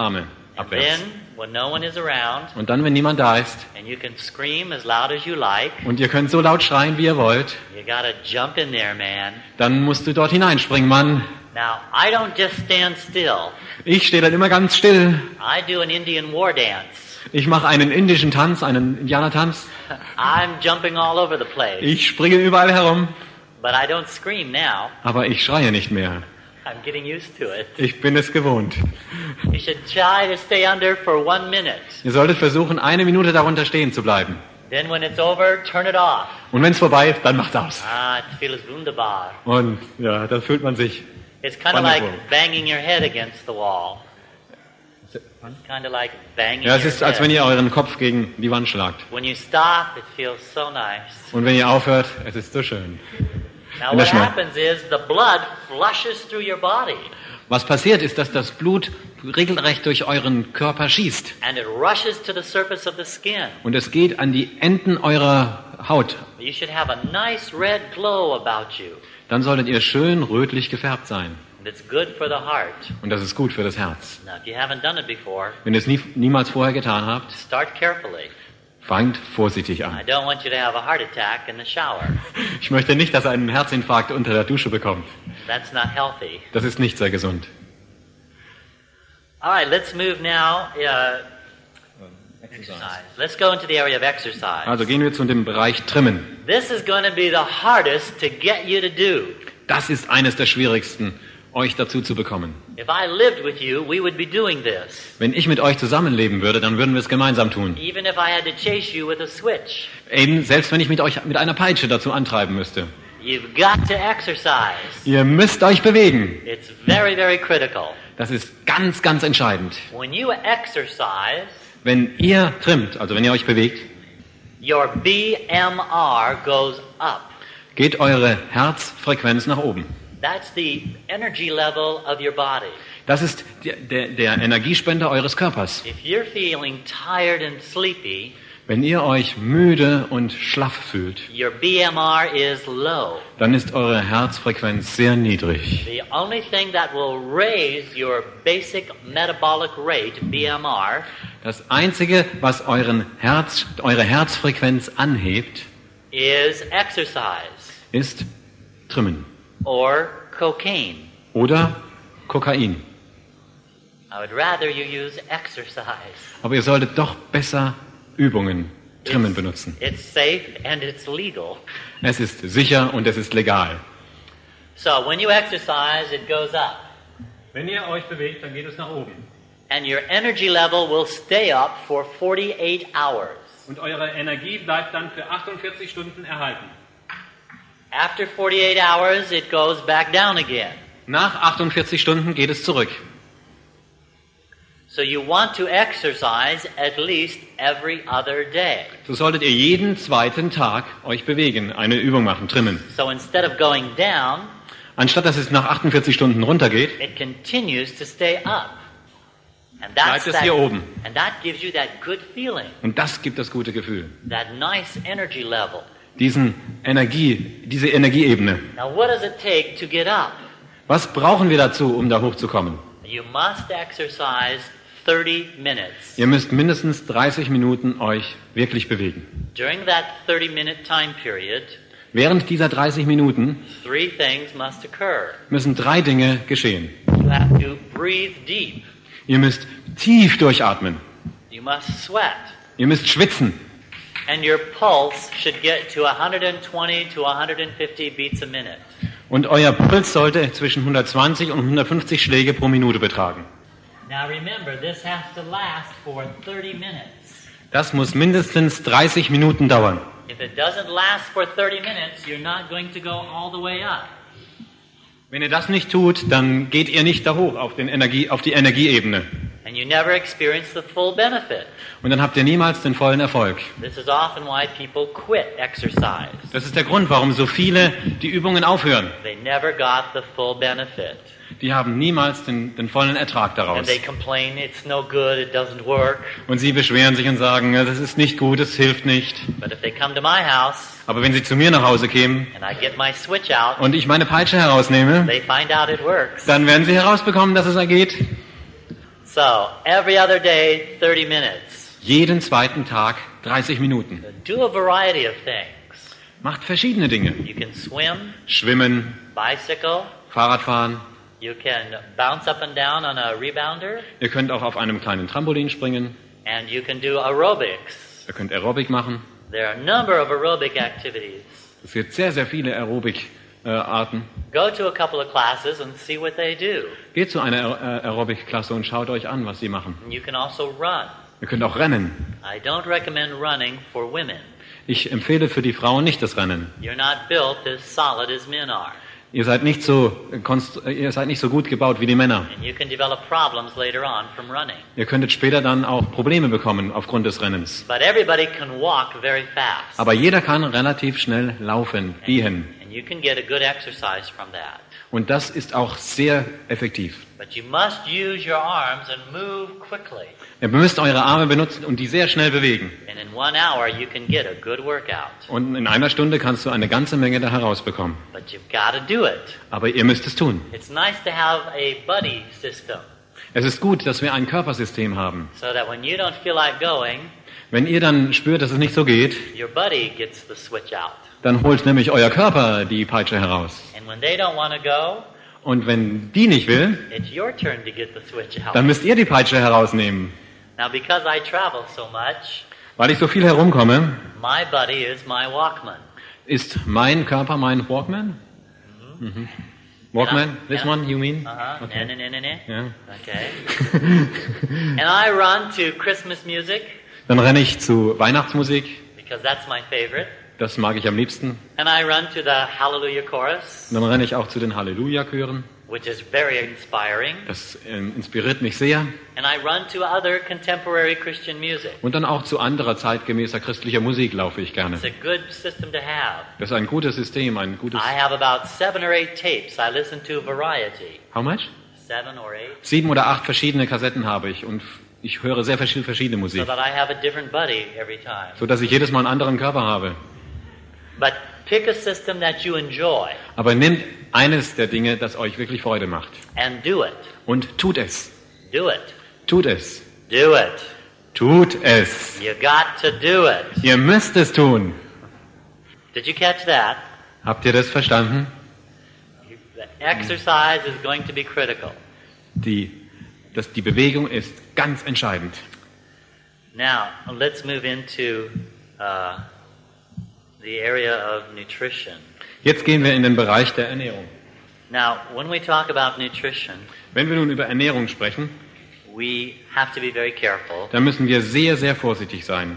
And abwärts. then, when no one is around, Und dann, wenn niemand da ist, and you can scream as loud as you like, und ihr könnt so laut schreien, wie ihr wollt, you gotta jump in there, man. dann musst du dort hineinspringen, Mann. Now, I don't just stand still. Ich stehe dann immer ganz still. I do an Indian war dance. Ich mache einen indischen Tanz, einen Indianertanz. I'm jumping all over the place. Ich springe überall herum, But I don't scream now. aber ich schreie nicht mehr. I'm getting used to it. Ich bin es gewohnt. You should try to stay under for one minute. Ihr solltet versuchen, eine Minute darunter stehen zu bleiben. Then when it's over, turn it off. Und wenn es vorbei ist, dann macht's aus. Ah, it feels wunderbar. Und ja, da fühlt man sich. It's kind of like Wonderful. banging your head against the wall. It's kind of like banging Ja, es your ist, als head. wenn ihr euren Kopf gegen die Wand schlagt. When you stop, it feels so nice. Und wenn ihr aufhört, es ist so schön. Now Und what das schmeckt. happens is the blood flushes through your body Was passiert ist, dass das Blut regelrecht durch euren Körper schießt. and it rushes to the surface of the skin. Und es geht an die Enden eurer Haut. You should have a nice red glow about you. Dann solltet ihr schön rötlich gefärbt sein. And it's good for the heart. Und das ist gut für das Herz. Now, if you haven't done it before, Wenn ihr es nie, niemals vorher getan habt, start carefully. fangt vorsichtig I an. don't want you to have a heart attack in the shower. Ich möchte nicht, dass er einen Herzinfarkt unter der Dusche bekommt. That's not healthy. Das ist nicht sehr gesund. All right, let's move now. Uh, exercise. Let's go into the area of exercise. Also gehen wir zu dem Bereich Trimmen. This is going to be the hardest to get you to do. Das ist eines der schwierigsten, euch dazu zu bekommen. If I lived with you, we would be doing this. Wenn ich mit euch zusammenleben würde, dann würden wir es gemeinsam tun. Even if I had to chase you with a switch. Eben, selbst wenn ich mit euch mit einer Peitsche dazu antreiben müsste. You've got to exercise. Ihr müsst euch bewegen. It's very, very critical. Das ist ganz, ganz entscheidend. When you exercise, Wenn ihr trimmt, also wenn ihr euch bewegt, your B M R goes up. geht eure Herzfrequenz nach oben. That's the energy level of your body. Das ist der, der, der Energiespender eures Körpers. If you're feeling tired and sleepy, Wenn ihr euch müde und schlaff fühlt, your B M R is low. dann ist eure Herzfrequenz sehr niedrig. The only thing that will raise your basic metabolic rate, B M R, Das Einzige, was euren Herz, eure Herzfrequenz anhebt, is exercise ist Trimmen or cocaine. oder Kokain. I would rather you use exercise. Aber ihr solltet doch besser Übungen, Trimmen It's- benutzen. It's safe and it's legal. Es ist sicher und es ist legal. So when you exercise, it goes up. Wenn ihr euch bewegt, dann geht es nach oben. And your energy level will stay up for forty-eight hours. Und eure Energie bleibt dann für achtundvierzig Stunden erhalten. After forty-eight hours, it goes back down again. Nach achtundvierzig Stunden geht es zurück. So you want to exercise at least every other day. So solltet ihr jeden zweiten Tag euch bewegen, eine Übung machen, trimmen. So instead of going down, Anstatt dass es nach achtundvierzig Stunden runtergeht, it continues to stay up. And that's bleibt es that, hier oben. and that gives you that good feeling, Und das gibt das gute Gefühl. that nice energy level. Diesen Energie, diese Energieebene. Now what does it take to get up? Was brauchen wir dazu, um da hochzukommen? You must exercise thirty minutes. Ihr müsst mindestens dreißig Minuten euch wirklich bewegen. During that thirty minute time period, Während dieser dreißig Minuten three things must occur. müssen drei Dinge geschehen. You have to breathe deep. Ihr müsst tief durchatmen. You must sweat. Ihr müsst schwitzen. And your pulse should get to one hundred twenty to one hundred fifty beats a minute. Und euer Puls sollte zwischen hundertzwanzig und hundertfünfzig Schläge pro Minute betragen. Now remember, this has to last for thirty minutes. Das muss mindestens dreißig Minuten dauern. If it doesn't last for thirty minutes, you're not going to go all the way up. Wenn ihr das nicht tut, dann geht ihr nicht da hoch auf, den Energie, auf die Energieebene. And you never experience the full benefit. Und dann habt ihr niemals den vollen Erfolg. This is often why people quit exercise. Das ist der Grund, warum so viele die Übungen aufhören. They never got the full benefit. Die haben niemals den, den vollen Ertrag And daraus. they complain, it's no good, it doesn't work. Und sie beschweren sich und sagen, ja, das ist nicht gut, es hilft nicht. But if they come to my house Aber wenn sie zu mir nach Hause kämen and I get my switch out, und ich meine Peitsche herausnehme, they find out it works. dann werden sie herausbekommen, dass es geht. So, every other day, thirty minutes. Jeden zweiten Tag dreißig Minuten. Do a variety of things. Macht verschiedene Dinge. You can swim, Schwimmen, bicycle, Fahrradfahren. you can bounce up and down on a rebounder, Ihr könnt auch auf einem kleinen Trampolin springen. and you can do aerobics. Ihr könnt Aerobic machen. There are a number of aerobic activities. Es gibt sehr, sehr viele Aerobic-Arten. Go to a couple of classes and see what they do. Geht zu einer Aer- äh, Aerobic-Klasse und schaut euch an, was sie machen. And you can also run. Ihr könnt auch rennen. I don't recommend running for women. Ich empfehle für die Frauen nicht das Rennen. You're not built as solid as men are. Ihr seid nicht so, äh, konst- äh, ihr seid nicht so gut gebaut wie die Männer. And you can develop problems later on from running. Ihr könntet später dann auch Probleme bekommen aufgrund des Rennens. But everybody can walk very fast. Aber jeder kann relativ schnell laufen, gehen. And you can get a good exercise from that. Und das ist auch sehr effektiv. But you must use your arms and move quickly. Ihr müsst eure Arme benutzen und die sehr schnell bewegen. And in one hour you can get a good workout. Und in einer Stunde kannst du eine ganze Menge da herausbekommen. But you've got to do it. Aber ihr müsst es tun. It's nice to have a buddy system Es ist gut, dass wir ein Körpersystem haben. so that when you don't feel like going, Wenn ihr dann spürt, dass es nicht so geht, your buddy gets the switch out. dann holt nämlich euer Körper die Peitsche heraus. And when they don't want to go, Und wenn die nicht will, it's your turn to get the switch out. dann müsst ihr die Peitsche herausnehmen. Now, because I travel so much, Weil ich so viel herumkomme, my buddy is my Walkman. ist mein Körper mein Walkman? Mhm. Walkman? This one, you mean? Uh-huh. Okay. Ne, ne, ne, ne. Ja. Okay. And I run to Christmas music Dann renne ich zu Weihnachtsmusik. because that's my favorite. Das mag ich am liebsten. And I run to the Hallelujah Chorus, Dann renne ich auch zu den Halleluja-Chören. which is very inspiring. Das ähm, inspiriert mich sehr. And I run to other contemporary Christian music. Und dann auch zu anderer zeitgemäßer christlicher Musik laufe ich gerne. It's a good system to have. Das ist ein gutes System, ein gutes... I have about seven or eight tapes. I listen to a variety. How much? Seven or eight. Sieben oder acht verschiedene Kassetten habe ich und ich höre sehr viel verschiedene So Musik, that I have a different buddy every time. so dass ich jedes Mal einen anderen Körper habe. But pick a system that you enjoy Aber nehmt eines der Dinge, das euch wirklich Freude macht and do it. und tut es. Do it. Tut es. Do it. Tut es. You got to do it. Ihr müsst es tun. Did you catch that? Habt ihr das verstanden? The exercise is going to be critical. Die, das, die Bewegung ist ganz entscheidend. Now, let's move into uh, the area of nutrition. Jetzt gehen wir in den Bereich der Ernährung. Now, when we talk about nutrition, Wenn wir nun über Ernährung sprechen, we have to be very careful. dann müssen wir sehr, sehr vorsichtig sein.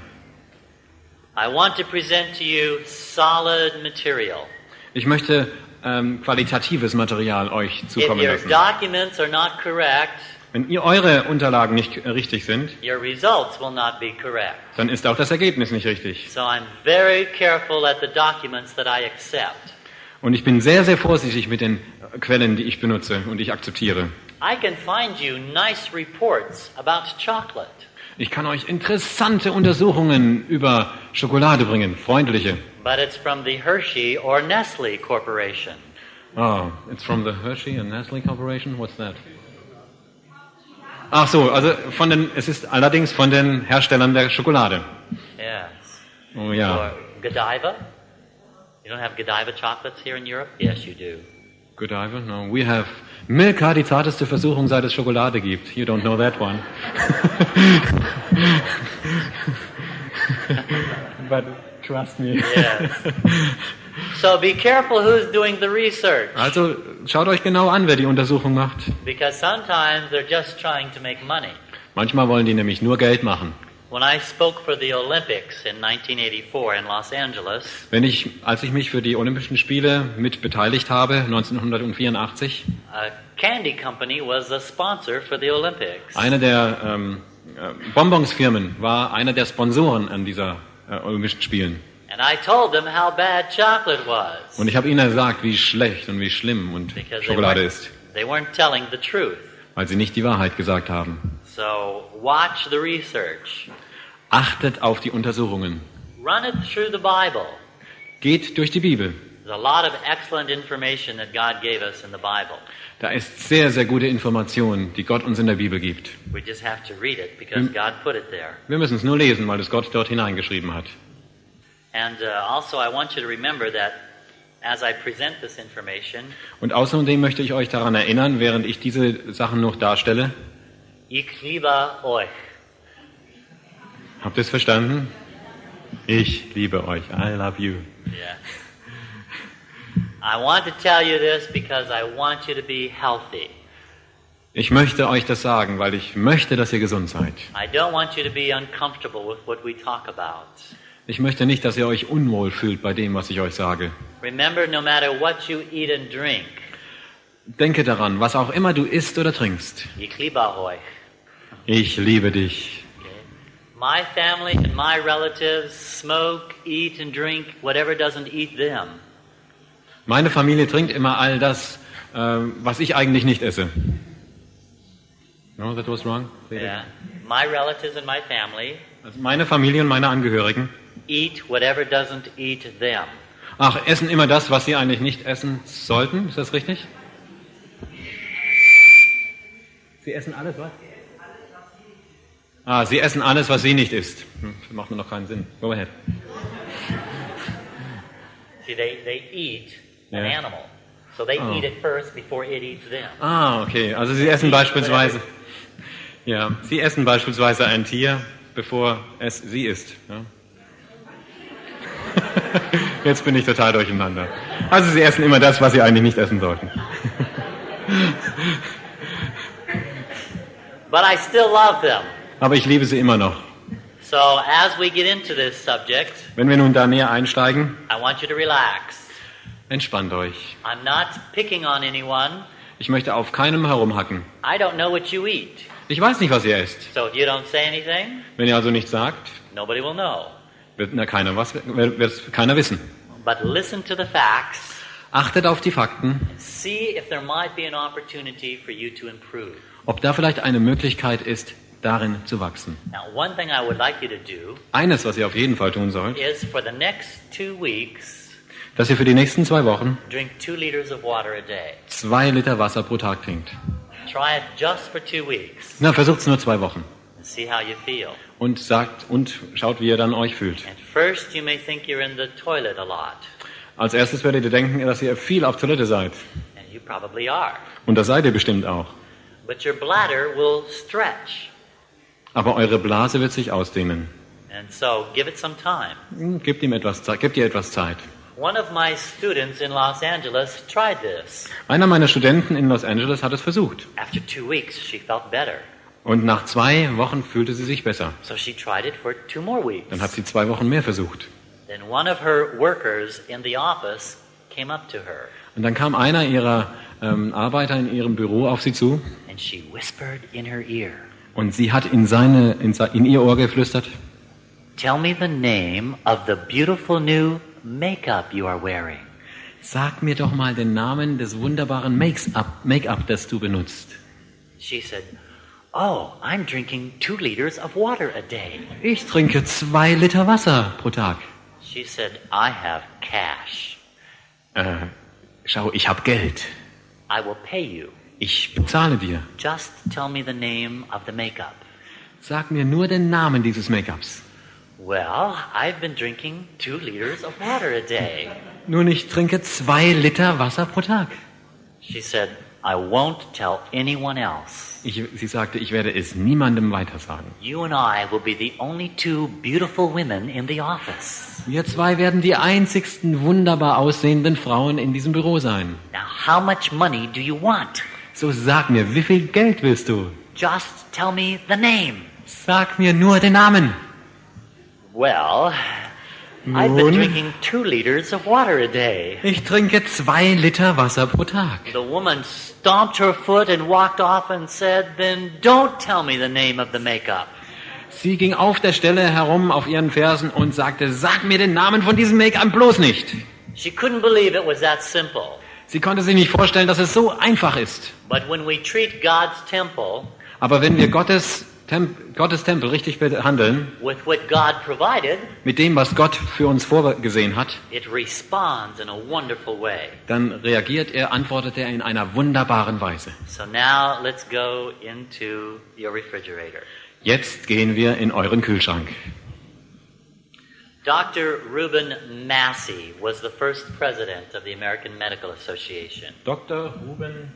I want to present to you solid material. Ich möchte ähm, qualitatives Material euch If zukommen your lassen. documents are not correct, Wenn ihr eure Unterlagen nicht äh, richtig sind, your results will not be correct. dann ist auch das Ergebnis nicht richtig. So I'm very careful at the documents that I accept. Und ich bin sehr, sehr vorsichtig mit den äh, Quellen, die ich benutze und ich akzeptiere. I can find you nice reports about chocolate, Ich kann euch interessante Untersuchungen über Schokolade bringen, freundliche. but it's from the Hershey or Nestle Corporation. Oh, it's from the Hershey and Nestle Corporation. What's that? Ach so, also von den, es ist allerdings von den Herstellern der Schokolade. Yes. Oh ja. Or Godiva. You don't have Godiva chocolates here in Europe? Yes, you do. Godiva? No, we have Milka, die zarteste Versuchung, seit es Schokolade gibt. You don't know that one. But trust me. Yes. So be careful who's doing the research, Also schaut euch genau an, wer die Untersuchung macht. because sometimes they're just trying to make money. Manchmal wollen die nämlich nur Geld machen. When I spoke for the Olympics in nineteen eighty-four in Los Angeles, Wenn ich, als ich mich für die Olympischen Spiele mit beteiligt habe, neunzehnhundertvierundachtzig, a candy company was a sponsor for the Olympics. eine der ähm, äh, Bonbonsfirmen war einer der Sponsoren an dieser äh, Olympischen Spielen. And I told them how bad chocolate was, Und ich habe ihnen gesagt, wie schlecht und wie schlimm und because they Schokolade weren't, ist, they weren't telling the truth. weil sie nicht die Wahrheit gesagt haben. So watch the research. Achtet auf die Untersuchungen. Run it through the Bible. Geht durch die Bibel. There's a lot of excellent information that God gave us in the Bible. Da ist sehr, sehr gute Information, die Gott uns in der Bibel gibt. We just have to read it because God put it there. Wir müssen es nur lesen, weil es Gott dort hineingeschrieben hat. And uh, also I want you to remember that as I present this information, Und außerdem möchte ich euch daran erinnern, während ich diese Sachen noch darstelle. ich liebe euch. Habt ihr es verstanden? Ich liebe euch. I love you. Yeah. I want to tell you this because I want you to be healthy. Ich möchte euch das sagen, weil ich möchte, dass ihr gesund seid. I don't want you to be uncomfortable with what we talk about. Ich möchte nicht, dass ihr euch unwohl fühlt bei dem, was ich euch sage. Remember, no matter what you eat and drink, Denke daran, was auch immer du isst oder trinkst. ich liebe euch. Ich liebe dich. Okay? My family and my relatives smoke, eat and drink whatever doesn't eat them. Meine Familie trinkt immer all das, äh, was ich eigentlich nicht esse. No, that was wrong. Yeah. My relatives and my family Also meine Familie und meine Angehörigen eat whatever doesn't eat them. Ach, essen immer das, was sie eigentlich nicht essen sollten. Ist das richtig? Sie essen alles, was? Ah, sie essen alles, was sie nicht isst. Hm, das macht mir noch keinen Sinn. Go ahead. See, they, they eat an Yeah. animal. So they Oh. eat it first before it eats them. Ah, okay. Also sie essen beispielsweise, ja, sie essen beispielsweise ein Tier, bevor es sie isst. Ja. Jetzt bin ich total durcheinander. Also sie essen immer das, was sie eigentlich nicht essen sollten. But I still love them. Aber ich liebe sie immer noch. So as we get into this subject, Wenn wir nun da näher einsteigen, I want you to relax. entspannt euch. I'm not picking on anyone. Ich möchte auf keinem herumhacken. I don't know what you eat. Ich weiß nicht, was ihr esst. So if you don't say anything, Wenn ihr also nichts sagt, nobody will know. wird na keiner was, wird es keiner wissen. But listen to the facts. Achtet auf die Fakten, See if there might be an opportunity for you to improve. ob da vielleicht eine Möglichkeit ist, darin zu wachsen. Now, one thing I would like you to do Eines, was ihr auf jeden Fall tun sollt, is for the next two weeks, dass ihr für die nächsten zwei Wochen drink two liters of water a day. zwei Liter Wasser pro Tag trinkt. Try it just for two weeks Na, versucht's nur zwei Wochen. and see how you feel. Und sagt und schaut, wie ihr dann euch fühlt. At first, you may think you're in the toilet a lot, Als erstes werdet ihr denken, dass ihr viel auf Toilette seid. and you probably are. Und das seid ihr bestimmt auch. But your bladder will stretch, Aber eure Blase wird sich ausdehnen. and so give it some time. Hm, Gebt ihm etwas Zeit, gebt ihr etwas Zeit. One of my students in Los Angeles tried this. Einer meiner Studenten in Los Angeles hat es versucht. After two weeks, she felt better. Und nach zwei Wochen fühlte sie sich besser. So she tried it for two more weeks. Dann hat sie zwei Wochen mehr versucht. Then one of her workers in the office came up to her, Und dann kam einer ihrer ähm, Arbeiter in ihrem Büro auf sie zu and she whispered in her ear, und sie hat in, seine, in, se- in ihr Ohr geflüstert, "Tell me the name of the beautiful new makeup you are wearing." sag mir doch mal den Namen des wunderbaren Make-up, Make-up, das du benutzt. She said, "Oh, I'm drinking two liters of water a day." Ich trinke zwei Liter Wasser pro Tag. She said, "I have cash. Äh, schau, ich habe Geld. I will pay you. Ich bezahle dir. Just tell me the name of the makeup." Sag mir nur den Namen dieses Make-ups. Well, I've been drinking two liters of water a day. Nun, ich trinke zwei Liter Wasser pro Tag. She said, "I won't tell anyone else. Ich, sie sagte, ich werde es niemandem weitersagen. You and I will be the only two beautiful women in the office. Wir zwei werden die einzigsten wunderbar aussehenden Frauen in diesem Büro sein. Now, how much money do you want? So sag mir, wie viel Geld willst du? Just tell me the name." Sag mir nur den Namen. Well, I've been Nun, drinking two liters of water a day. ich trinke zwei Liter Wasser pro Tag. The woman stomped her foot and walked off and said, "Then don't tell me the name of the makeup." Sie ging auf der Stelle herum auf ihren Fersen und sagte, sag mir den Namen von diesem Make-up bloß nicht. She couldn't believe it was that simple. Sie konnte sich nicht vorstellen, dass es so einfach ist. But when we treat God's temple Aber wenn wir Gottes Temp- Gottes Tempel richtig behandeln, with what God provided, mit dem, was Gott für uns vorgesehen hat, it responds in a wonderful way. dann reagiert er, antwortet er in einer wunderbaren Weise. So now let's go into your refrigerator. Jetzt gehen wir in euren Kühlschrank. Doctor Reuben Massey was the first president of the American Medical Association. Doktor Ruben,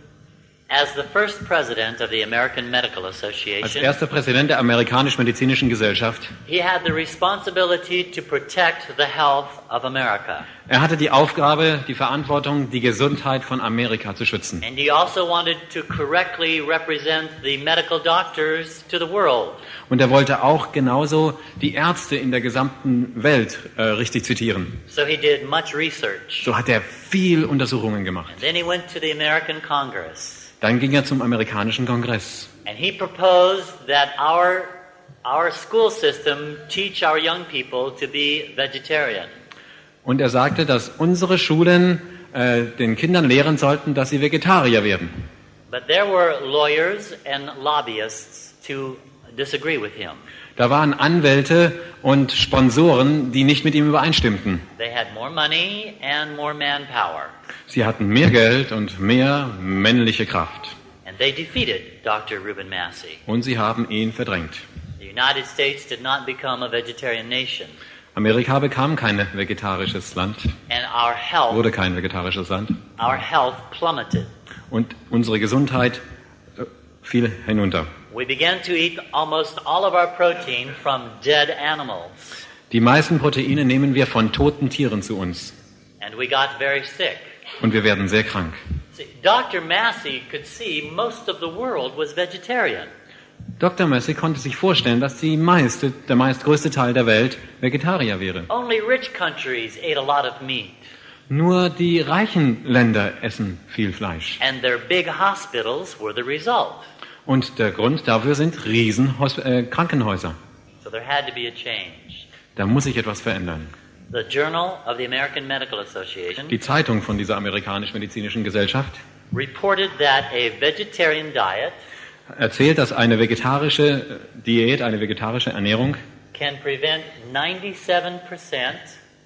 As the first president of the American Medical als Association, erster Präsident der amerikanisch-medizinischen Gesellschaft, he had the responsibility to protect the health of America. er hatte die Aufgabe, die Verantwortung, die Gesundheit von Amerika zu schützen. And he also wanted to correctly represent the medical doctors to the world. Und er wollte auch genauso die Ärzte in der gesamten Welt äh, richtig zitieren. So he did much research. So hat er viel Untersuchungen gemacht. And then he went to the American Congress. Dann ging er zum amerikanischen Kongress. And he proposed that our, our school system teach our young people to be vegetarian. Und er sagte, dass unsere Schulen äh, den Kindern lehren sollten, dass sie Vegetarier werden. But there were lawyers and lobbyists to disagree with him. Da waren Anwälte und Sponsoren, die nicht mit ihm übereinstimmten. They had more money and more manpower. Sie hatten mehr Geld und mehr männliche Kraft. And they defeated Doctor Reuben Massey. Und sie haben ihn verdrängt. The United States did not become a vegetarian nation. Amerika bekam kein vegetarisches Land, And our health, wurde kein vegetarisches Land. our health plummeted. Und unsere Gesundheit äh, fiel hinunter. We began to eat almost all of our protein from dead animals. Die meisten Proteine nehmen wir von toten Tieren zu uns. And we got very sick. Und wir werden sehr krank. See, Doctor Massey could see most of the world was vegetarian. Doktor Massey konnte sich vorstellen, dass die meiste, der meistgrößte Teil der Welt Vegetarier wäre. Only rich countries ate a lot of meat. Nur die reichen Länder essen viel Fleisch. And their big hospitals were the result. Und der Grund dafür sind riesen äh, Krankenhäuser. So there had to be a change. Da muss sich etwas verändern. The Journal of the American Medical Association Die Zeitung von dieser amerikanisch-medizinischen Gesellschaft reported that a vegetarian diet erzählt, dass eine vegetarische Diät, eine vegetarische Ernährung can prevent ninety-seven percent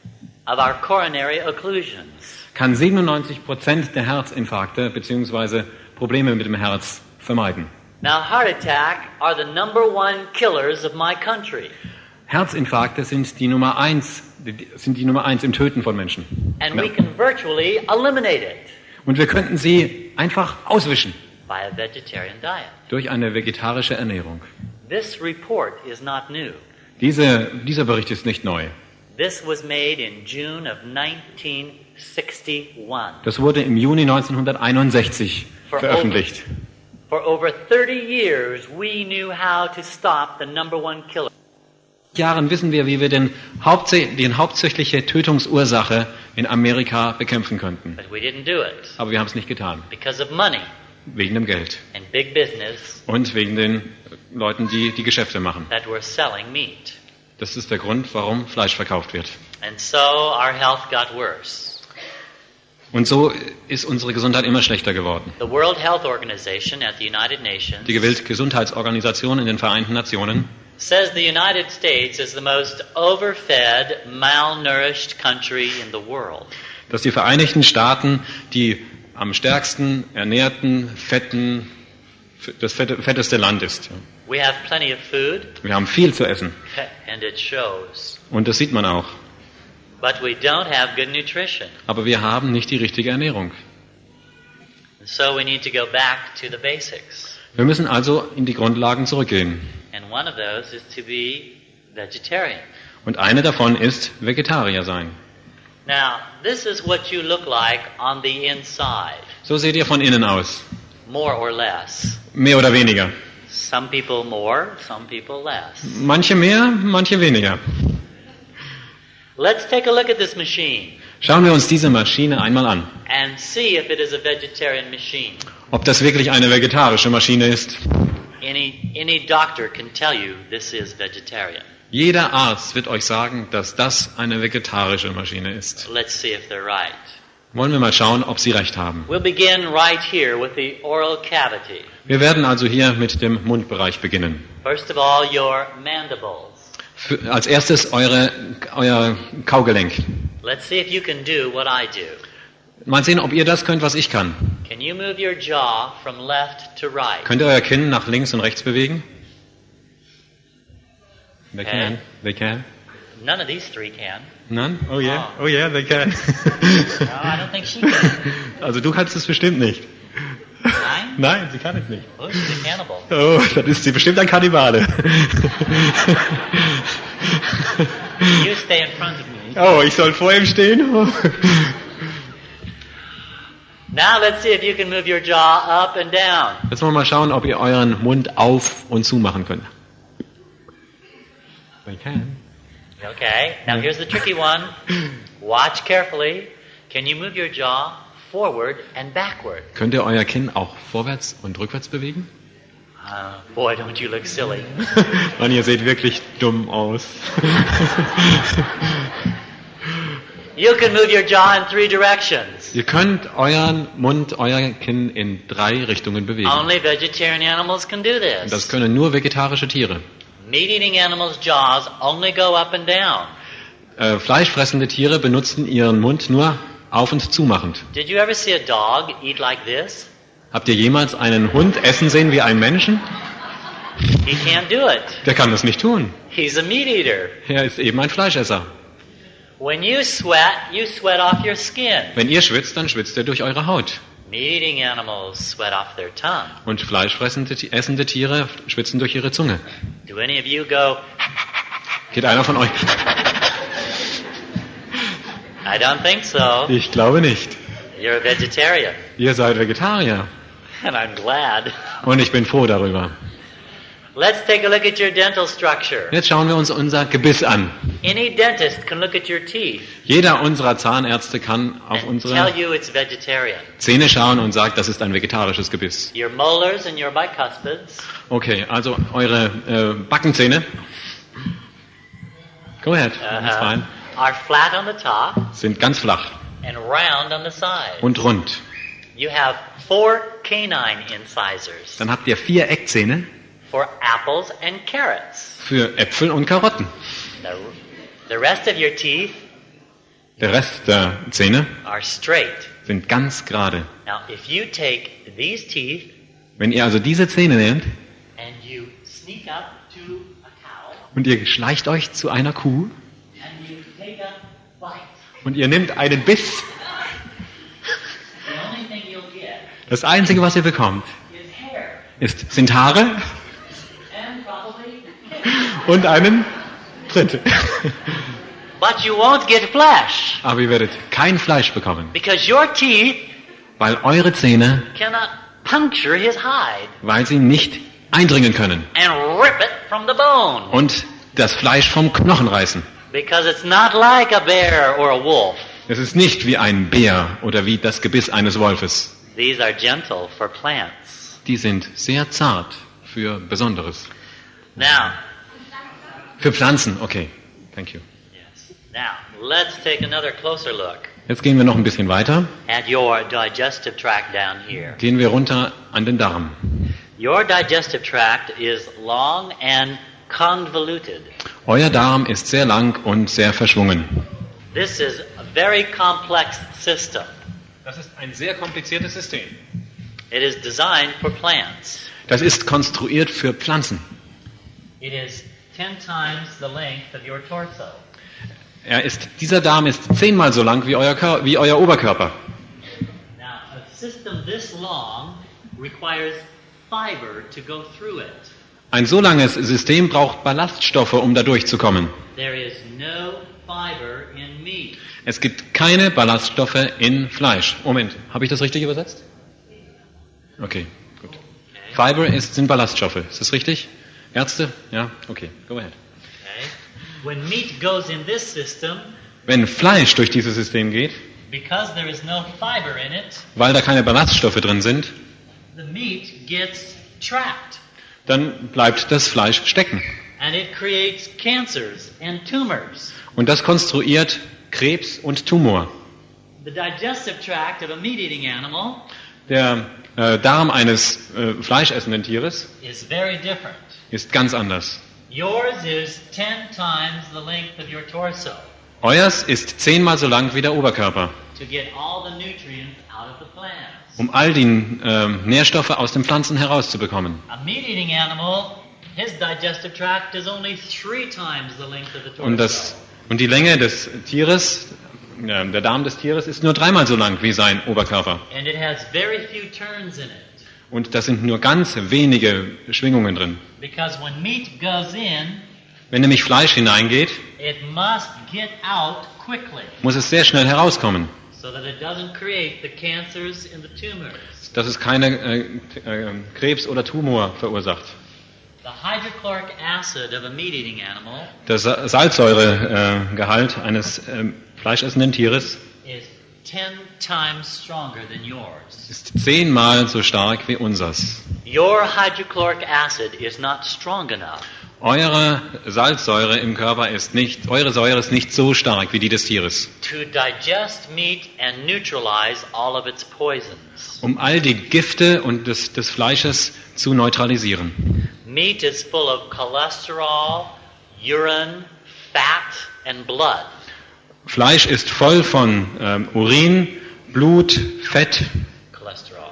of our coronary occlusions. kann siebenundneunzig Prozent der Herzinfarkte bzw. Probleme mit dem Herz vermeiden. Now, heart attack are the number one killers of my country. Herzinfarkte sind die Nummer eins, sind die Nummer eins im Töten von Menschen. And we can virtually eliminate it Und wir könnten sie einfach auswischen by a vegetarian diet. durch eine vegetarische Ernährung. This report is not new. Diese, dieser Bericht ist nicht neu. This was made in June of nineteen sixty-one. Das wurde im Juni neunzehnhunderteinundsechzig veröffentlicht. For over thirty years, we knew how to stop the number one killer. Jahren wissen wir, wie wir den Hauptsä- die hauptsächliche Tötungsursache in Amerika bekämpfen könnten. But we didn't do it Aber wir haben es nicht getan. because of money Wegen dem Geld. and big business Und wegen den Leuten, die die Geschäfte machen. that were selling meat. Das ist der Grund, warum Fleisch verkauft wird. And so our health got worse. Und so ist unsere Gesundheit immer schlechter geworden. The World Health Organization at the United Nations Die Weltgesundheitsorganisation in den Vereinten Nationen says the United States is the most overfed, malnourished country in the world. dass die Vereinigten Staaten die am stärksten ernährten, fetten, das fette, fetteste Land ist. We have plenty of food, Wir haben viel zu essen. and it shows. Und das sieht man auch. But we don't have good nutrition. Aber wir haben nicht die richtige Ernährung. And so we need to go back to the basics. Wir müssen also in die Grundlagen zurückgehen. And one of those is to be vegetarian. Und eine davon ist Vegetarier sein. Now, this is what you look like on the inside, So seht ihr von innen aus. more or less. Mehr oder weniger. Some people more, some people less. Manche mehr, manche weniger. Let's take a look at this machine Schauen wir uns diese Maschine einmal an. and see if it is a vegetarian machine. Ob das wirklich eine vegetarische Maschine ist. Any, any doctor can tell you this is vegetarian. Jeder Arzt wird euch sagen, dass das eine vegetarische Maschine ist. Let's see if they're right. Wollen wir mal schauen, ob Sie recht haben. We'll begin right here with the oral cavity. Wir werden also hier mit dem Mundbereich beginnen. First of all, your mandibles. Für, als erstes eure, euer Kaugelenk. Let's see if you can do what I do. Mal sehen, ob ihr das könnt, was ich kann. Can you move your jaw from left to right? Könnt ihr euer Kinn nach links und rechts bewegen? They Okay. can. They can. None of these three can. None? Oh yeah. Oh yeah, they can. No, I don't think she can. Also du kannst es bestimmt nicht. Nein? Nein, sie kann es nicht. Oh, she's a cannibal. Oh, dann ist sie bestimmt ein Kannibale. You stay in front of me. Oh, ich soll vor ihm stehen? Now let's see if you can move your jaw up and down. Jetzt wollen wir mal schauen, ob ihr euren Mund auf und zu machen könnt. They can. Okay, now here's the tricky one. Watch carefully. Can you move your jaw forward and backward? Könnt ihr euer Kinn auch vorwärts und rückwärts bewegen? Uh, boy, don't you look silly. Mann, ihr seht wirklich dumm aus. You can move your jaw in three directions. Ihr könnt euren Mund, euer Kinn in drei Richtungen bewegen. Only vegetarian animals can do Und das this. können nur vegetarische Tiere. Meat-eating animals' jaws only go up and down. Äh, fleischfressende Tiere benutzen ihren Mund nur auf- und zumachend. Did you ever see a dog eat like this? Habt ihr jemals einen Hund essen sehen wie einen Menschen? He can't do it. Der kann das nicht tun. He's a meat eater. Er ist eben ein Fleischesser. When you sweat, you sweat off your skin. Wenn ihr schwitzt, dann schwitzt ihr durch eure Haut. Meat-eating animals sweat off their tongue. Und fleischfressende, essende Tiere schwitzen durch ihre Zunge. Do any of you go, Geht einer von euch? I don't think so. Ich glaube nicht. You're a vegetarian. Ihr seid Vegetarier. And I'm glad. Und ich bin froh darüber. Let's take a look at your dental structure. Jetzt schauen wir uns unser Gebiss an. Any dentist can look at your teeth Jeder unserer Zahnärzte kann auf and tell unsere you it's vegetarian. Zähne schauen und sagt, das ist ein vegetarisches Gebiss. Your molars and your bicuspids Okay, also eure äh, Backenzähne. Go ahead, that's uh, fine. are flat on the top Sind ganz flach and round on the side. und rund. You have four canine incisors Dann habt ihr vier Eckzähne for apples and carrots. für Äpfel und Karotten. The, the rest of your teeth Der Rest der Zähne are straight. sind ganz gerade. Now, if you take these teeth Wenn ihr also diese Zähne nehmt and you sneak up to a cow und ihr schleicht euch zu einer Kuh and you take a bite, und ihr nehmt einen Biss, the only thing you'll get das Einzige, was ihr bekommt, is hair ist, sind Haare and probably, und einen Tritt. but you won't get flesh Aber ihr werdet kein Fleisch bekommen, because your teeth weil eure Zähne, cannot puncture his hide weil sie nicht eindringen können and rip it from the bone und das Fleisch vom Knochen reißen. because it's not like a bear or a wolf. Es ist nicht wie ein Bär oder wie das Gebiss eines Wolfes. These are gentle for plants. Die sind sehr zart für Besonderes. Now, Für Pflanzen, okay. Thank you. yes. Now, let's take another closer look Jetzt gehen wir noch ein bisschen weiter. at your digestive tract down here. Gehen wir runter an den Darm. Your digestive tract is long and convoluted. Euer Darm ist sehr lang und sehr verschwungen. This is a very complex system. Das ist ein sehr kompliziertes System. It is designed for plants. Das ist konstruiert für Pflanzen. It is ten times the length of your torso. Er ist, dieser Darm ist zehnmal so lang wie euer, Kör- wie euer Oberkörper. Now, a system this long requires fiber to go through it. Ein so langes System braucht Ballaststoffe, um da durchzukommen. There is no fiber in meat. Es gibt keine Ballaststoffe in Fleisch. Moment, habe ich das richtig übersetzt? Okay, gut. Fiber ist, sind Ballaststoffe. Ist das richtig? Ärzte? Ja? Okay, go ahead. Okay? When meat goes in this system, Wenn Fleisch durch dieses System geht, because there is no fiber in it, weil da keine Ballaststoffe drin sind, the meat gets trapped. dann bleibt das Fleisch stecken. And it creates cancers and tumors. Und das konstruiert Krebs und Tumor. The digestive tract of a meat-eating animal Der äh, Darm eines äh, fleischessenden Tieres is very different. ist ganz anders. Yours is ten times the length of your torso Euers ist zehnmal so lang wie der Oberkörper, to get all the nutrients out of the plants. um all die äh, Nährstoffe aus den Pflanzen herauszubekommen. A meat-eating animal, his digestive tract is only three times the length of the torso. Und, das, und die Länge des Tieres, äh, der Darm des Tieres ist nur dreimal so lang wie sein Oberkörper. And it has very few turns in it. Und da sind nur ganz wenige Schwingungen drin. Because when meat goes in, Wenn nämlich Fleisch hineingeht, it must get out quickly muss es sehr schnell herauskommen, so that it doesn't create the cancers and the tumors. dass es keine äh, äh, Krebs oder Tumor verursacht. The hydrochloric acid of a meat-eating animal Der Sa- Salzsäuregehalt eines äh, fleischessenden Tieres is ten times stronger than yours. ist zehnmal so stark wie unsers. Your hydrochloric acid is not strong enough Eure Salzsäure im Körper ist nicht, eure Säure ist nicht so stark wie die des Tieres, to digest meat and neutralize all of its poisons. um all die Gifte und des, des Fleisches zu neutralisieren. Meat is full of cholesterol, urine, fat, and blood. Fleisch ist voll von ähm, Urin, Blut, Fett Cholesterol,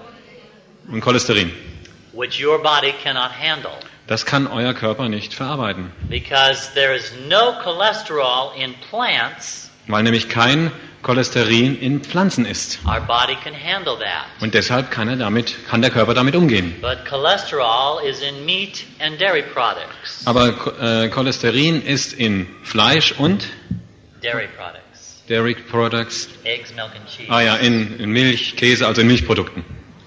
und Cholesterin. which your body cannot handle. Das kann euer Körper nicht verarbeiten, Because there is no cholesterol in plants, weil nämlich kein Cholesterin in Pflanzen ist. our body can handle that. Und deshalb kann, er damit, kann der Körper damit umgehen. But cholesterol is in meat and dairy products. Aber äh, Cholesterin ist in Fleisch und Dairy products. Dairy Products, Eggs, milk, and cheese. ah ja, in, in Milch, Käse, also in Milchprodukten.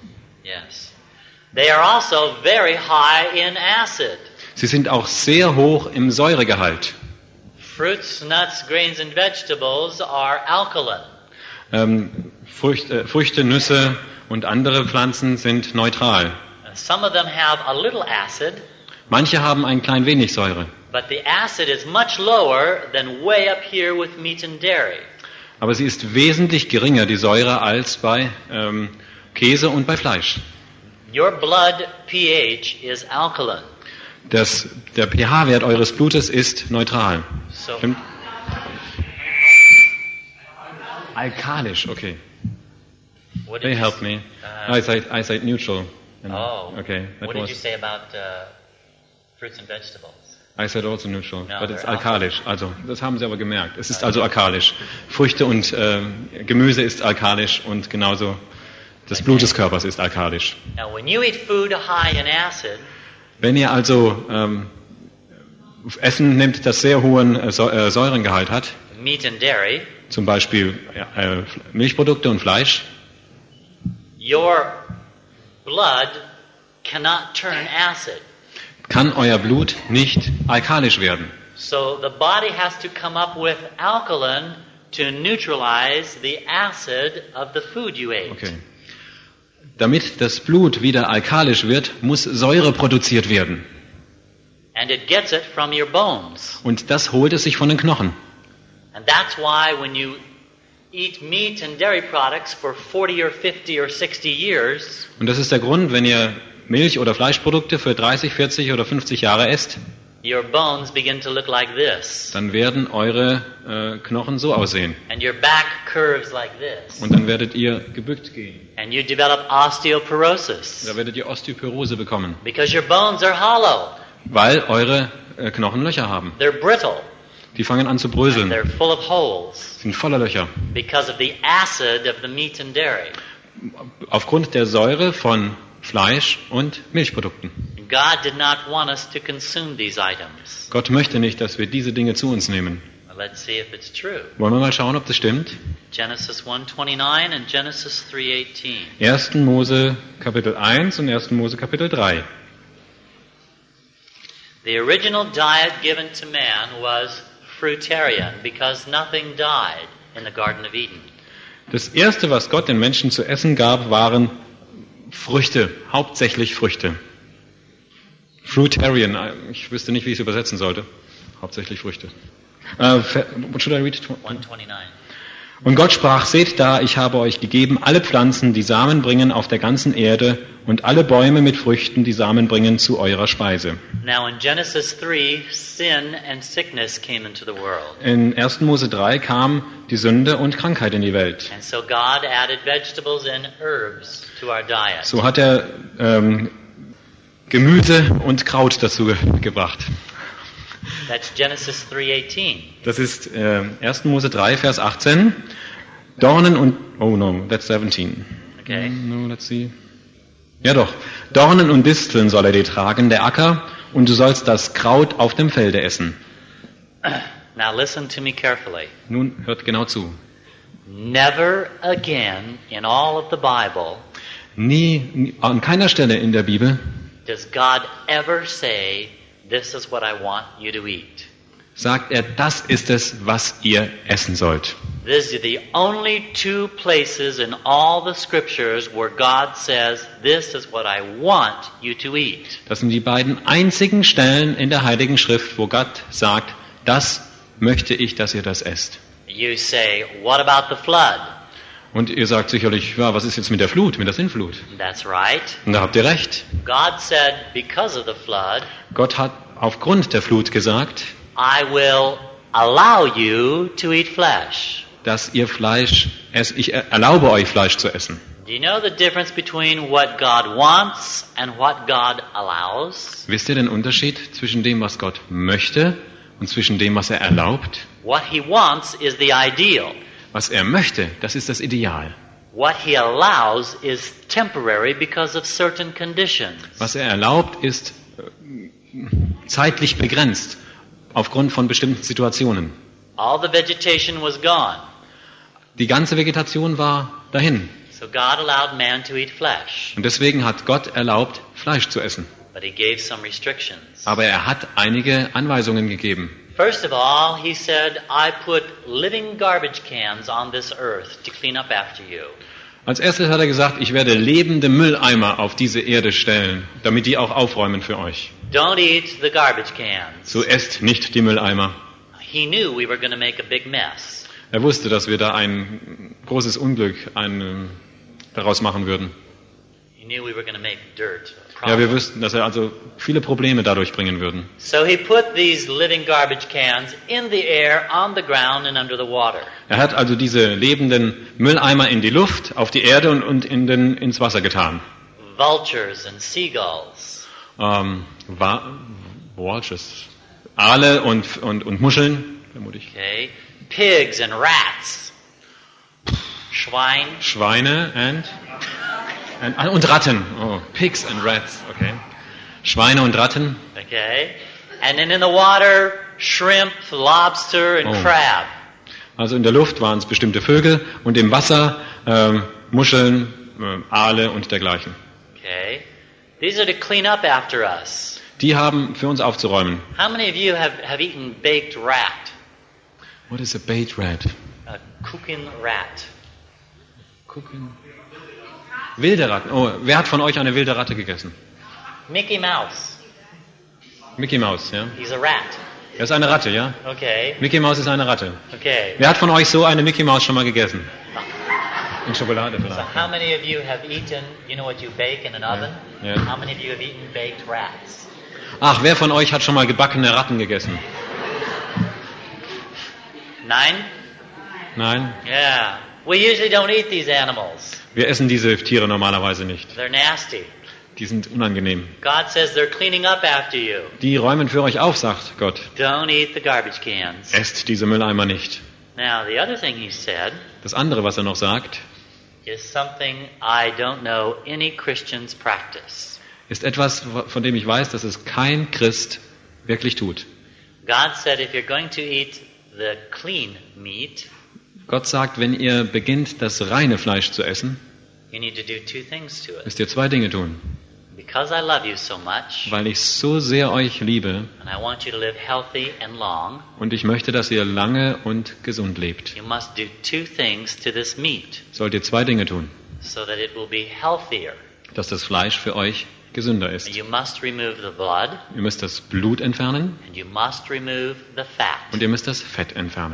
Yes. They are also very high in acid. Sie sind auch sehr hoch im Säuregehalt. Fruits, nuts, grains, and vegetables are alkaline. Ähm, Früchte, Früchte, Nüsse und andere Pflanzen sind neutral. Uh, Some of them have a little acid, Manche haben ein klein wenig Säure, but the acid is much lower than way up here with meat and dairy. aber sie ist wesentlich geringer, die Säure, als bei ähm, Käse und bei Fleisch. Your blood pH is alkaline. Das, der pH-Wert eures Blutes ist neutral. So, Stimmt? Alkalisch, okay. what They did you help s- me. uh, I said, I said neutral. And- Oh, Okay, that what did you was. say about uh, fruits and vegetables? I said also neutral, No, but it's they're alkalisch. Also, das haben Sie aber gemerkt. Es ist also alkalisch. Früchte und äh, Gemüse ist alkalisch und genauso das Blut des Körpers ist alkalisch. Now, when you eat food high in acid, Wenn ihr also ähm, Essen nimmt, das sehr hohen äh, Säu- äh, Säurengehalt hat, meat and dairy, zum Beispiel äh, Milchprodukte und Fleisch, your blood cannot turn acid. kann euer Blut nicht alkalisch werden. So the body has to come up with alkaline to neutralize the acid of the food you ate. Okay. Damit das Blut wieder alkalisch wird, muss Säure produziert werden. And it gets it from your bones. Und das holt es sich von den Knochen. And that's why when you eat meat and dairy products for forty or fifty or sixty years, Und das ist der Grund, wenn ihr Milch- oder Fleischprodukte für dreißig, vierzig oder fünfzig Jahre esst, your bones begin to look like this. dann werden eure äh, Knochen so aussehen. And your back curves like this. Und dann werdet ihr gebückt gehen. And you develop osteoporosis. Da werdet ihr Osteoporose bekommen, Because your bones are hollow. weil eure äh, Knochen Löcher haben. They're brittle. Die fangen an zu bröseln, They're full of holes. sind voller Löcher. Because of the acid of the meat and dairy. Aufgrund der Säure von Fleisch und Milchprodukten. God did not want us to consume these items. Gott möchte nicht, dass wir diese Dinge zu uns nehmen. Well, let's see if it's true. Wollen wir mal schauen, ob das stimmt? Genesis one twenty-nine and Genesis three eighteen. ersten Mose Kapitel eins und ersten Mose Kapitel drei. The original diet given to man was fruitarian because nothing died in the Garden of Eden. Das erste, was Gott den Menschen zu essen gab, waren Früchte, hauptsächlich Früchte. Fruitarian, ich wüsste nicht, wie ich es übersetzen sollte. Hauptsächlich Früchte. Uh, should I read it? one twenty-nine. Und Gott sprach, seht da, ich habe euch gegeben alle Pflanzen, die Samen bringen auf der ganzen Erde und alle Bäume mit Früchten, die Samen bringen, zu eurer Speise. Now in Genesis three, sin and sickness came into the world. In ersten Mose drei kam die Sünde und Krankheit in die Welt. And so God added vegetables and herbs to our diet. So hat er ähm, Gemüse und Kraut dazu ge- gebracht. That's Genesis three eighteen. Das ist äh, ersten Mose drei, Vers achtzehn. Dornen und... Oh no, that's seventeen. Okay. No, let's see. Ja doch. Dornen und Disteln soll er dir tragen, der Acker, und du sollst das Kraut auf dem Felde essen. Now listen to me carefully. Nun hört genau zu. Never again in all of the Bible Nie, nie, an keiner Stelle in der Bibel does God ever say, this is what I want you to eat. sagt er, das ist es, was ihr essen sollt. These are the only two places in all the scriptures where God says, this is what I want you to eat. Das sind die beiden einzigen Stellen in der Heiligen Schrift, wo Gott sagt, das möchte ich, dass ihr das esst. You say, what about the flood? Und ihr sagt sicherlich, ja, was ist jetzt mit der Flut, mit der Sintflut? That's right. Und da habt ihr recht. God said, because of the flood, Gott hat aufgrund der Flut gesagt, I will allow you to eat flesh. dass ihr Fleisch, es, ich erlaube euch Fleisch zu essen. Do you know the difference between what God wants and what God allows? Wisst ihr den Unterschied zwischen dem, was Gott möchte und zwischen dem, was er erlaubt? What he wants is the ideal. Was er möchte, das ist das Ideal. What he allows is temporary because of certain conditions. Was er erlaubt, ist äh, zeitlich begrenzt aufgrund von bestimmten Situationen. All the vegetation was gone. Die ganze Vegetation war dahin. So God allowed man to eat flesh. Und deswegen hat Gott erlaubt, Fleisch zu essen. But he gave some restrictions. Aber er hat einige Anweisungen gegeben. First of all, he said, I put living garbage cans on this earth to clean up after you. Als erstes hat er gesagt, ich werde lebende Mülleimer auf diese Erde stellen, damit die auch aufräumen für euch. Don't eat the garbage cans. So esst nicht die Mülleimer. He knew we were going to make a big mess. Er wusste, dass wir da ein großes Unglück ein, äh, daraus machen würden. He knew we were going to make dirt. a Ja, wir problem. wussten, dass er also viele Probleme dadurch bringen würden. So he put these living garbage cans in the air, on the ground, and under the water. Er hat also diese lebenden Mülleimer in die Luft, auf die Erde und, und in den, ins Wasser getan. Vultures and seagulls. Ähm, Wa- Walrus, Aale und, und, und Muscheln, vermutlich. Okay. Pigs and rats. Schwein. Schweine and, and, ah, und Ratten. Oh, Pigs and Rats, okay. Schweine und Ratten. Okay. And then in the water, shrimp, lobster, and Oh. crab. Also in der Luft waren es bestimmte Vögel und im Wasser ähm, Muscheln, äh, Aale und dergleichen. Okay. These are to clean up after us. Die haben für uns aufzuräumen. How many of you have, have eaten baked rat? What is a bait rat? A cooking rat. Gucken. Wilde Ratten. Oh, wer hat von euch eine wilde Ratte gegessen? Mickey Mouse. Mickey Mouse, ja? He's a rat. Er ist eine Ratte, ja? Okay. Mickey Mouse ist eine Ratte. Okay. Wer hat von euch so eine Mickey Mouse schon mal gegessen? In Schokolade So vielleicht. how many of you have eaten, you know what you bake in an oven? Yeah. How many of you have eaten baked rats? Ach, wer von euch hat schon mal gebackene Ratten gegessen? Nine? Nein? Yeah. We usually don't eat these animals. Wir essen diese Tiere normalerweise nicht. They're nasty. Die sind unangenehm. God says they're cleaning up after you. Die räumen für euch auf, sagt Gott. Don't eat the garbage cans. Esst diese Mülleimer nicht. Now, the other thing he said Das andere, was er noch sagt, is something I don't know any Christians practice. ist etwas, von dem ich weiß, dass es kein Christ wirklich tut. God said if you're going to eat the clean meat, Gott sagt, wenn ihr beginnt, das reine Fleisch zu essen, you need to do two things to it. müsst ihr zwei Dinge tun. Because I love you so much, Weil ich so sehr euch liebe and I want you to live healthy and long, und ich möchte, dass ihr lange und gesund lebt, you must do two things to this meat sollt ihr zwei Dinge tun, so that it will be healthier. dass das Fleisch für euch gesünder ist. You must remove the blood, Ihr müsst das Blut entfernen and you must remove the fat. und ihr müsst das Fett entfernen.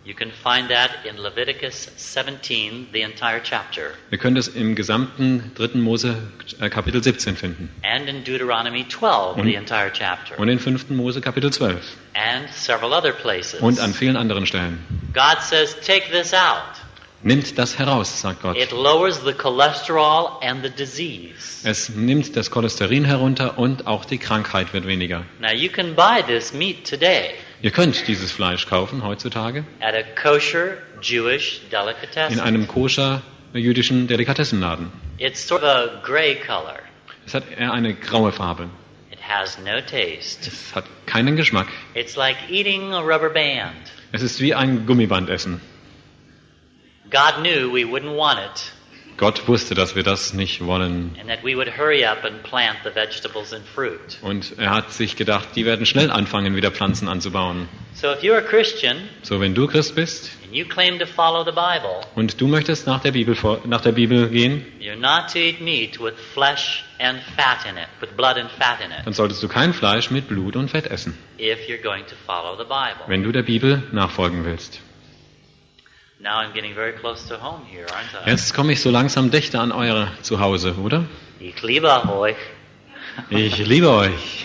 You can find that in Leviticus seventeen, the entire chapter, Wir können das im gesamten dritten Mose äh, Kapitel siebzehn finden. and in Deuteronomy twelve, Und- the entire chapter, Und in fünften Mose Kapitel zwölf. and several other places. Und an vielen anderen Stellen. God says, take this out. Nimmt das heraus, sagt Gott. It lowers the cholesterol and the disease. Es nimmt das Cholesterin herunter und auch die Krankheit wird weniger. Now you can buy this meat today Ihr könnt dieses Fleisch kaufen heutzutage at a kosher Jewish in delicatessen. einem koscher jüdischen Delikatessenladen. It's sort of a gray color. Es hat eher eine graue Farbe. It has no taste. Es hat keinen Geschmack. It's like eating a rubber band. Es ist wie ein Gummibandessen. God knew we wouldn't want it Gott wusste, dass wir das nicht wollen. and that we would hurry up and plant the vegetables and fruit. Und er hat sich gedacht, die werden schnell anfangen, wieder Pflanzen anzubauen. So if you're a Christian So, wenn du Christ bist and you claim to follow the Bible, und du möchtest nach der Bibel, vor- nach der Bibel gehen, you're not to eat meat with flesh and fat in it, with blood and fat in it, dann solltest du kein Fleisch mit Blut und Fett essen, if you're going to follow the Bible. wenn du der Bibel nachfolgen willst. Now I'm getting very close to home here, aren't I? Jetzt komme ich so langsam dichter an eure Zuhause, oder? Ich liebe euch. Ich liebe euch.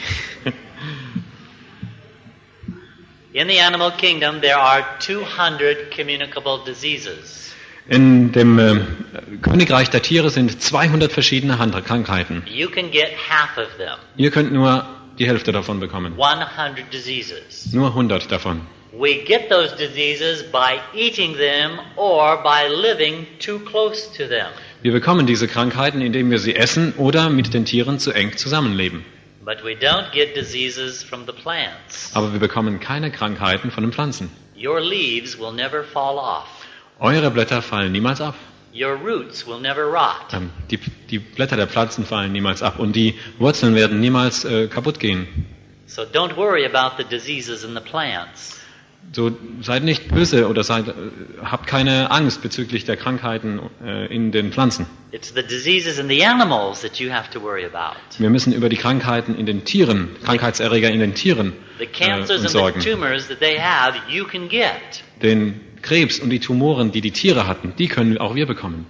In the animal kingdom, there are two hundred communicable diseases. In dem äh, Königreich der Tiere sind zweihundert verschiedene Hand- Krankheiten. You can get half of them, Ihr könnt nur die Hälfte davon bekommen. hundred diseases. Nur hundert davon. We get those diseases by eating them or by living too close to them. Wir bekommen diese Krankheiten, indem wir sie essen oder mit den Tieren zu eng zusammenleben. But we don't get diseases from the plants. Aber wir bekommen keine Krankheiten von den Pflanzen. Your leaves will never fall off. Eure Blätter fallen niemals ab. Your roots will never rot. Ähm, Die, die Blätter der Pflanzen fallen niemals ab und die Wurzeln werden niemals äh, kaputt gehen. So don't worry about the diseases in the plants. So seid nicht böse oder seid, äh, habt keine Angst bezüglich der Krankheiten äh, in den Pflanzen. It's the diseases in the animals that you have to worry about. Wir müssen über die Krankheiten in den Tieren, Krankheitserreger in den Tieren The äh, cancers uns and the sorgen. tumors that they have, you can get. Den Krebs und die Tumoren, die die Tiere hatten, die können auch wir bekommen.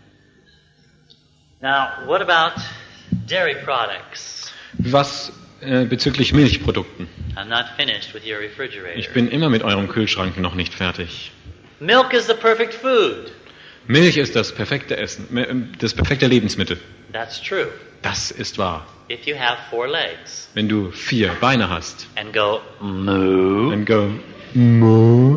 Now, what about dairy products? Was äh, bezüglich Milchprodukten? I'm not finished with your Ich refrigerator. bin immer mit eurem Kühlschrank noch nicht fertig. Milk is the perfect food. Milch ist das perfekte Essen, äh, das perfekte Lebensmittel. That's true. Das ist wahr. If you have four legs Wenn du vier Beine hast, and go moo, dann go Moo.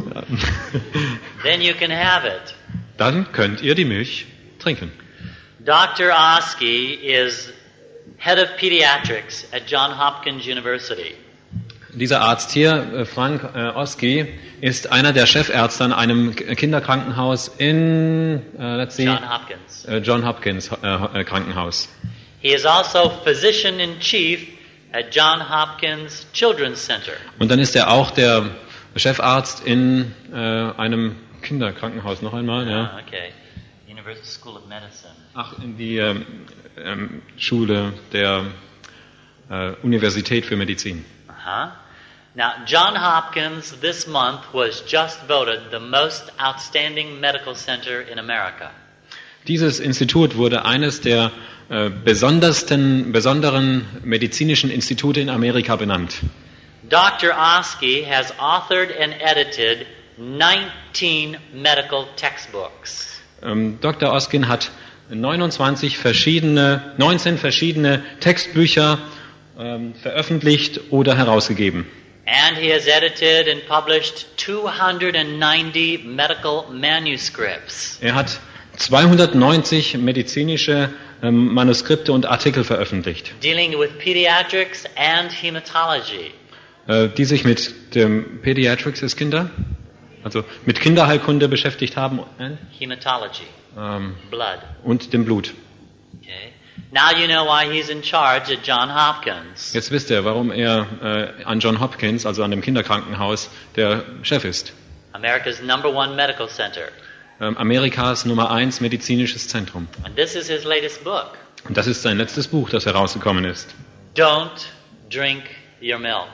then you can have it. Dann könnt ihr die Milch trinken. Doctor Oski is head of pediatrics at Johns Hopkins University. Dieser Arzt hier, äh, Frank äh, Oski, ist einer der Chefärzte an einem K- Kinderkrankenhaus in äh, let's see, John Hopkins. äh, John Hopkins äh, äh, Krankenhaus. He is also physician in chief at John Hopkins Children's Center. Und dann ist er auch der Chefarzt in äh, einem Kinderkrankenhaus noch einmal. Ja. Ah, okay. University School of Medicine. Ach, in die ähm, ähm, Schule der äh, Universität für Medizin. Uh-huh. Now, John Hopkins this month was just voted the most outstanding medical center in America. Dieses Institut wurde eines der äh, besondersten, besonderen medizinischen Institute in Amerika benannt. Doctor Oski has authored and edited nineteen medical textbooks. Ähm, Doktor Oskin hat neunundzwanzig verschiedene, neunzehn verschiedene Textbücher ähm, veröffentlicht oder herausgegeben. And he has edited and published two hundred ninety medical manuscripts. Er hat zweihundertneunzig medizinische ähm, Manuskripte und Artikel veröffentlicht, Dealing with pediatrics and hematology. äh, die sich mit dem Pediatrics ist Kinder, also mit Kinderheilkunde beschäftigt haben und, Hematology. ähm, Blood. und dem Blut. Okay. Now you know why he's in charge at John Hopkins. Jetzt wisst ihr, warum er äh, an John Hopkins, also an dem Kinderkrankenhaus, der Chef ist. America's number one medical center. Ähm, Amerikas Nummer eins medizinisches Zentrum. And this is his latest book. Und das ist sein letztes Buch, das herausgekommen ist. Don't drink your milk.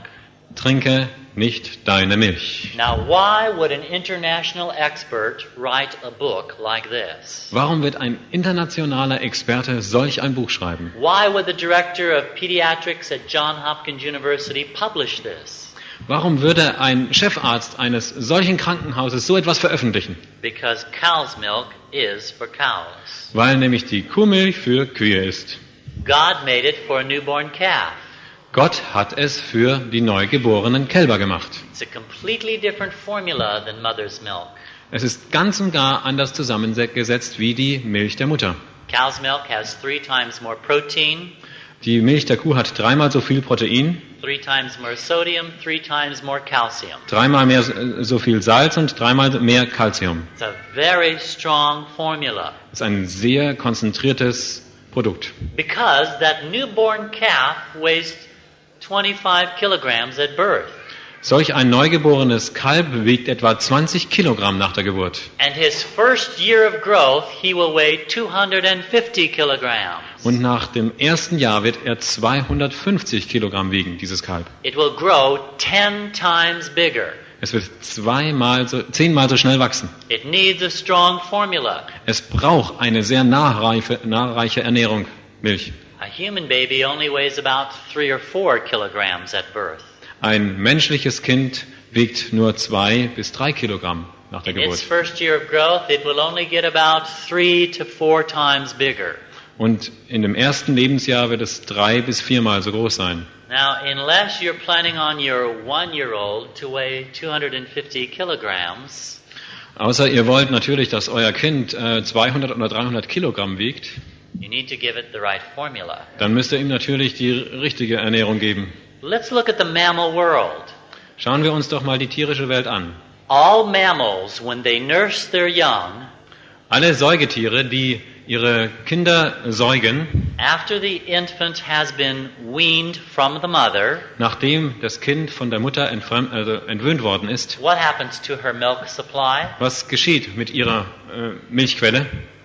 trinke nicht deine Milch. Now, why would an international expert write a book like this? Warum wird ein internationaler Experte solch ein Buch schreiben? Why would the director of pediatrics at Johns Hopkins University publish this? Warum würde ein Chefarzt eines solchen Krankenhauses so etwas veröffentlichen? Because cow's milk is for cows. Weil nämlich die Kuhmilch für Kühe ist. God made it for a newborn calf. Gott hat es für die neugeborenen Kälber gemacht. It's a completely different formula than mother's milk. Es ist ganz und gar anders zusammengesetzt wie die Milch der Mutter. Cow's milk has three times more protein, Die Milch der Kuh hat dreimal so viel Protein, three times more sodium, three times more calcium. dreimal mehr so viel Salz und dreimal mehr Calcium. It's a very strong formula. Das ist ein sehr konzentriertes Produkt. Because that newborn calf weighs twenty-five kilograms at birth. Solch ein neugeborenes Kalb wiegt etwa zwanzig Kilogramm nach der Geburt. And his first year of growth, he will weigh two hundred fifty kilograms. Und nach dem ersten Jahr wird er zweihundertfünfzig Kilogramm wiegen, dieses Kalb. It will grow ten times bigger. Es wird zweimal so, zehnmal so schnell wachsen. It needs a strong formula. Es braucht eine sehr nahreiche, nahreiche Ernährung, Milch. A human baby only weighs about three or four kilograms at birth. Ein menschliches Kind wiegt nur zwei bis drei Kilogramm nach der In its Geburt. first year of growth, it will only get about three to four times bigger. Und in dem ersten Lebensjahr wird es drei bis viermal so groß sein. Now, unless you're planning on your one-year-old to weigh two hundred fifty kilograms, Außer ihr wollt natürlich, dass euer Kind äh, zweihundert oder dreihundert Kilogramm wiegt, you need to give it the right formula. dann müsst ihr ihm natürlich die richtige Ernährung geben. Let's look at the mammal world. Schauen wir uns doch mal die tierische Welt an. All mammals, when they nurse their young, Alle Säugetiere, die ihre Kinder säugen, after the infant has been weaned from the mother, nachdem das Kind von der Mutter entfremd, also entwöhnt worden ist, what happens to her milk supply? was geschieht mit ihrer äh, Milchquelle?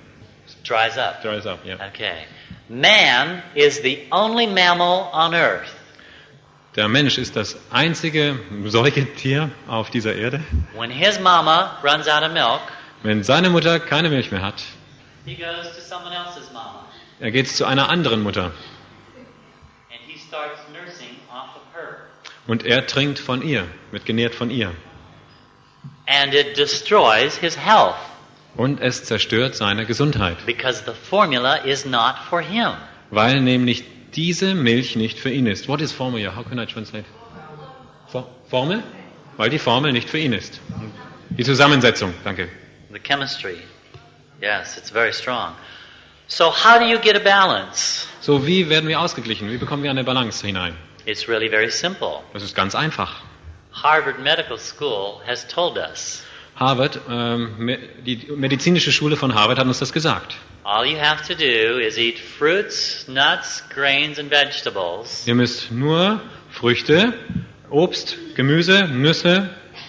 It dries up. Dries up, ja. Okay. Man is the only mammal on earth Der Mensch ist das einzige Säugetier auf dieser Erde. when his mama runs out of milk, Wenn seine Mutter keine Milch mehr hat, he goes to someone else's mama er geht zu einer anderen Mutter and he starts nursing off of her. und er trinkt von ihr, wird genährt von ihr. And it destroys his health Und es zerstört seine Gesundheit, because the formula is not for him. weil nämlich diese Milch nicht für ihn ist. What is formula? How can I translate? For Formel? Weil die Formel nicht für ihn ist. Die Zusammensetzung, danke. The chemistry. Yes, it's very strong. So how do you get a balance? So, wie werden wir ausgeglichen? Wie bekommen wir eine Balance hinein? It's really very simple. Das ist ganz einfach. Harvard Medical School has told us Harvard, ähm, me- die medizinische Schule von Harvard hat uns das gesagt. all you have to do is eat fruits, nuts, grains, and vegetables, Ihr müsst nur Früchte, Obst, Gemüse, Nüsse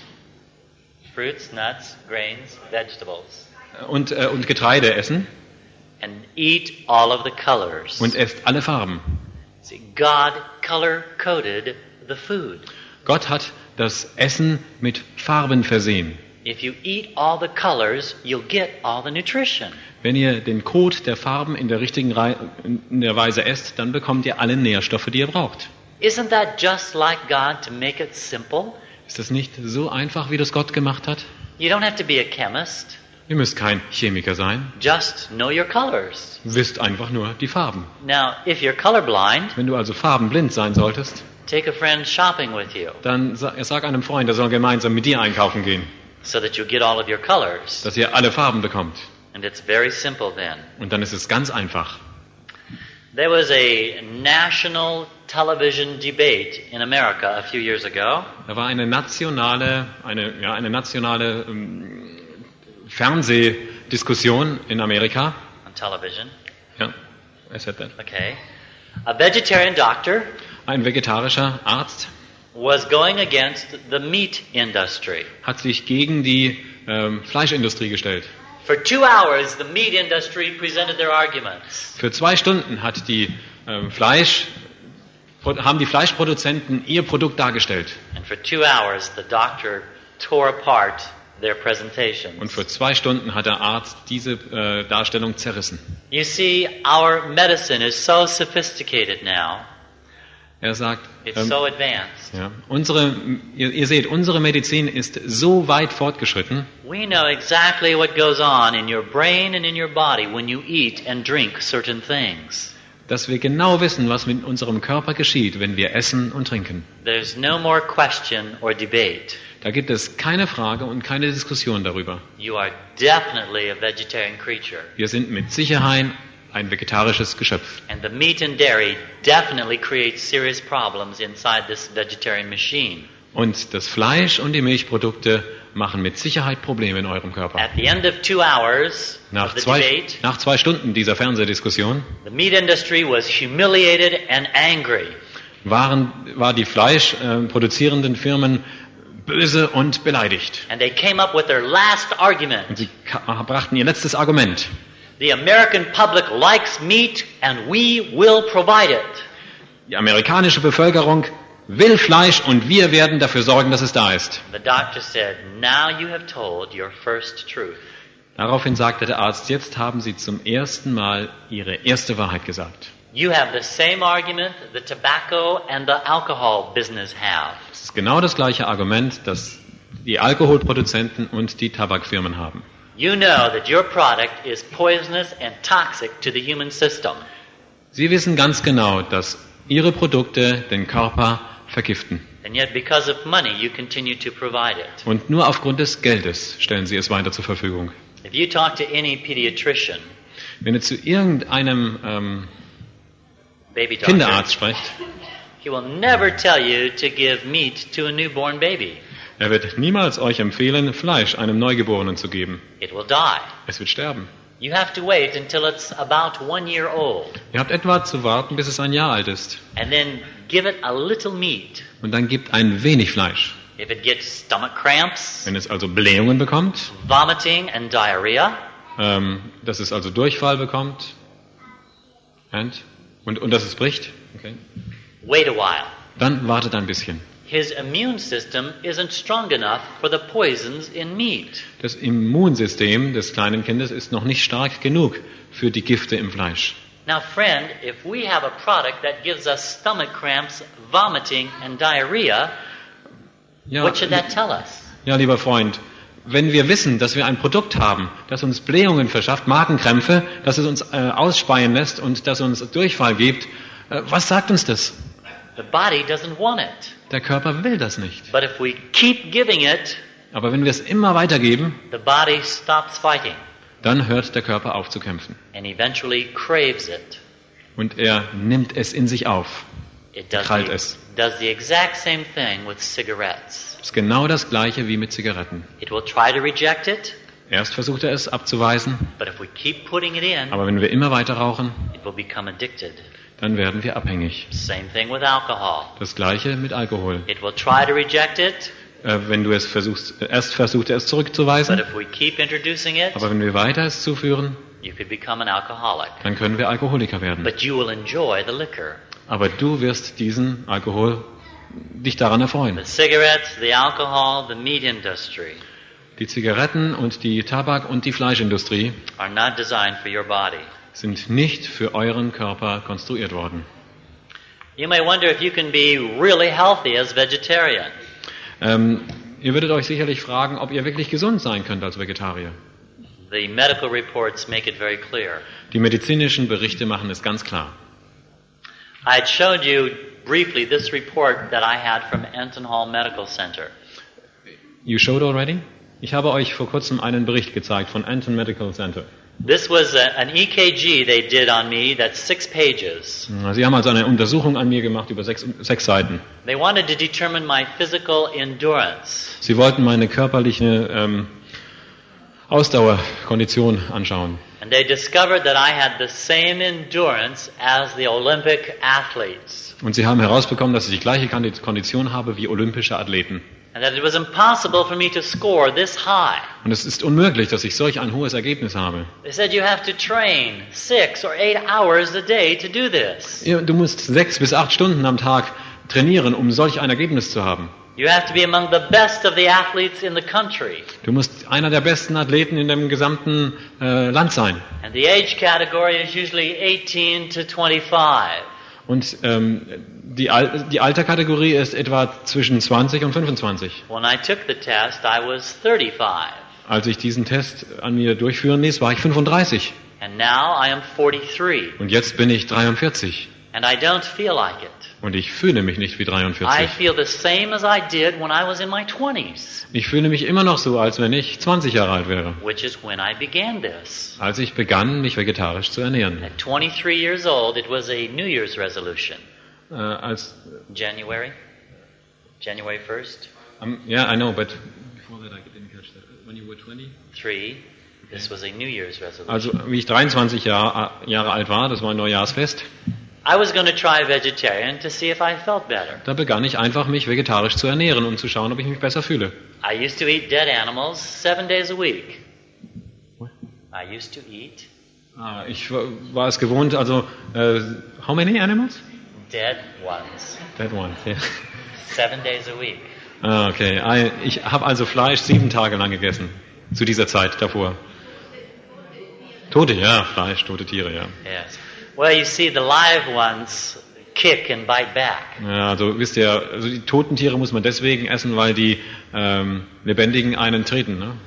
fruits, nuts, grains, vegetables, und, äh, und Getreide essen and eat all of the colors. und esst alle Farben. See, God color-coded the food. Gott hat das Essen mit Farben versehen. If you eat all the colors, you'll get all the nutrition. Wenn ihr den Code der Farben in der richtigen Rei- in der Weise esst, dann bekommt ihr alle Nährstoffe, die ihr braucht. Isn't that just like God to make it simple? Ist das nicht so einfach, wie das Gott gemacht hat? You don't have to be a chemist. Ihr müsst kein Chemiker sein. Just know your colors. Wisst einfach nur die Farben. Now, if you're colorblind, Wenn du also farbenblind sein solltest, take a friend shopping with you dann sa- sag einem Freund, er soll gemeinsam mit dir einkaufen gehen, so that you get all of your colors. dass ihr alle Farben bekommt. And it's very simple then. Und dann ist es ganz einfach. There was a national television debate in America a few years ago. Da war eine nationale, eine, ja, eine nationale ähm, Fernsehdiskussion in Amerika. On television. Ja, I said that. Okay. A vegetarian doctor Ein vegetarischer Arzt was going against the meat industry. hat sich gegen die ähm, Fleischindustrie gestellt. For two hours, the meat industry presented their arguments. Für zwei Stunden hat die ähm, Fleisch, haben die Fleischproduzenten ihr Produkt dargestellt. And for two hours, the doctor tore apart their presentations. Und für zwei Stunden hat der Arzt diese äh, Darstellung zerrissen. You see, our medicine is so sophisticated now. Er sagt, It's ähm, so advanced. ja, unsere, ihr, ihr seht, unsere Medizin ist so weit fortgeschritten, We know exactly what goes on in your brain and in your body when you eat and drink certain things. dass wir genau wissen, was mit unserem Körper geschieht, wenn wir essen und trinken. There's no more question or debate. Da gibt es keine Frage und keine Diskussion darüber. You are definitely a vegetarian creature. Wir sind mit Sicherheit ein vegetarisches Geschöpf. And the meat and dairy definitely create serious problems inside this vegetarian machine. Und das Fleisch und die Milchprodukte machen mit Sicherheit Probleme in eurem Körper. At the end of two hours Nach of the zwei, debate, nach zwei Stunden dieser Fernsehdiskussion the meat industry was humiliated and angry. waren, war die Fleisch äh, produzierenden Firmen böse und beleidigt. And they came up with their last argument. Und sie ka- brachten ihr letztes Argument. The American public likes meat and we will provide it. Die amerikanische Bevölkerung will Fleisch und wir werden dafür sorgen, dass es da ist. The doctor said, now you have told your first truth. Daraufhin sagte der Arzt, jetzt haben Sie zum ersten Mal Ihre erste Wahrheit gesagt. You have the same argument the tobacco and the alcohol business have. Das ist genau das gleiche Argument, das die Alkoholproduzenten und die Tabakfirmen haben. You know that your product is poisonous and toxic to the human system. Sie wissen ganz genau, dass Ihre Produkte den Körper vergiften. And yet because of money you continue to provide it. Und nur aufgrund des Geldes stellen Sie es weiter zur Verfügung. If you talk to any pediatrician, Wenn ihr zu irgendeinem ähm, baby doctor, Kinderarzt sprecht, he will never tell you to give meat to a newborn baby. er wird niemals euch empfehlen, Fleisch einem Neugeborenen zu geben. It will die. Es wird sterben. You have to wait until it's about one year old Ihr habt etwa zu warten, bis es ein Jahr alt ist. and then give it a little meat. Und dann gibt ein wenig Fleisch. If it gets stomach cramps, Wenn es also Blähungen bekommt, vomiting and diarrhea, ähm, dass es also Durchfall bekommt and, und, und dass es bricht, okay, wait a while. dann wartet ein bisschen. His immune system isn't strong enough for the poisons in meat. Das Immunsystem des kleinen Kindes ist noch nicht stark genug für die Gifte im Fleisch. Now, friend, if we have a product that gives us stomach cramps, vomiting, and diarrhea, Ja, what should that tell us? ja, lieber Freund, wenn wir wissen, dass wir ein Produkt haben, das uns Blähungen verschafft, Magenkrämpfe, dass es uns äh, ausspeien lässt und das uns Durchfall gibt, äh, was sagt uns das? The body doesn't want it. Der Körper will das nicht. But if we keep giving it, Aber wenn wir es immer weitergeben, the body stops fighting dann hört der Körper auf zu kämpfen. and eventually craves it. Und er nimmt es in sich auf. It does Krallt the, es. does the exact same thing with cigarettes. Das ist genau das Gleiche wie mit Zigaretten. It will try to reject it, Erst versucht er es abzuweisen, but if we keep putting it in, aber wenn wir immer weiter rauchen, it will become addicted. dann werden wir abhängig. Same thing with alcohol. Das Gleiche mit Alkohol. It will try to reject it, Äh, wenn du es versuchst, erst versucht er es but zurückzuweisen, if we keep introducing it, aber wenn wir weiter es zuführen, you could become an alcoholic. dann können wir Alkoholiker werden. But you will enjoy the liquor. Aber du wirst diesen Alkohol dich daran erfreuen. The cigarettes, the alcohol, the meat industry Die Zigaretten und die Tabak und die Fleischindustrie are not designed for your body. sind nicht für euren Körper konstruiert worden. You may wonder if you can be really healthy as vegetarian. Ähm, ihr würdet euch sicherlich fragen, ob ihr wirklich gesund sein könnt als Vegetarier. The medical reports make it very clear. Die medizinischen Berichte machen es ganz klar. I had showed you briefly this report that I had from Enton Hall Medical Center. You showed already? Ich habe euch vor kurzem einen Bericht gezeigt von Anton Medical Center. This was a, an E K G they did on me that's six pages. Sie haben also eine Untersuchung an mir gemacht über sechs, sechs Seiten. They wanted to determine my physical endurance. Sie wollten meine körperliche ähm, Ausdauerkondition anschauen. And they discovered that I had the same endurance as the Olympic athletes. Und sie haben herausbekommen, dass ich die gleiche Kondition habe wie olympische Athleten. And that it was impossible for me to score this high. Und es ist unmöglich, dass ich solch ein hohes Ergebnis habe. They said you have to train six or eight hours a day to do this. Ja, du musst sechs bis acht Stunden am Tag trainieren, um solch ein Ergebnis zu haben. You have to be among the best of the athletes in the country. Du musst einer der besten Athleten in dem gesamten äh, Land sein. And the age category is usually eighteen to twenty-five. Und ähm, die, Al- die Alterkategorie ist etwa zwischen zwanzig und fünfundzwanzig. When I took the test, I was thirty-five. Als ich diesen Test an mir durchführen ließ, war ich fünfunddreißig. And now I am forty-three. Und jetzt bin ich dreiundvierzig. And I don't feel like it. Und ich fühle mich nicht wie I dreiundvierzig. feel the same as I did when I was in my twenties, Ich fühle mich immer noch so, als wenn ich zwanzig Jahre alt wäre. which is when I began this. Als ich begann, mich vegetarisch zu ernähren. At twenty-three years old, it was a New Year's resolution. Äh, als, January? January first? um, yeah, I know, but before that I didn't catch that. When you were twenty? Three. This was a New Year's resolution. Also, wie ich dreiundzwanzig Jahr, Jahre alt war, das war ein Neujahrsfest, I was going to try vegetarian to see if I felt better. da begann ich einfach, mich vegetarisch zu ernähren, um zu schauen, ob ich mich besser fühle. I used to eat dead animals seven days a week. What? I used to eat Ah, ich war, war es gewohnt, also, äh, how many animals? dead ones That one, yeah. seven days a week. Ah, okay. I- Ich habe also Fleisch sieben Tage lang gegessen, zu dieser Zeit davor. Tote, ja, Fleisch, tote Tiere, ja. Yes. Well, you see, the live ones kick and bite back. Ja, also wisst ihr, also die toten Tiere muss man deswegen essen, weil die ähm, Lebendigen einen treten. Ne?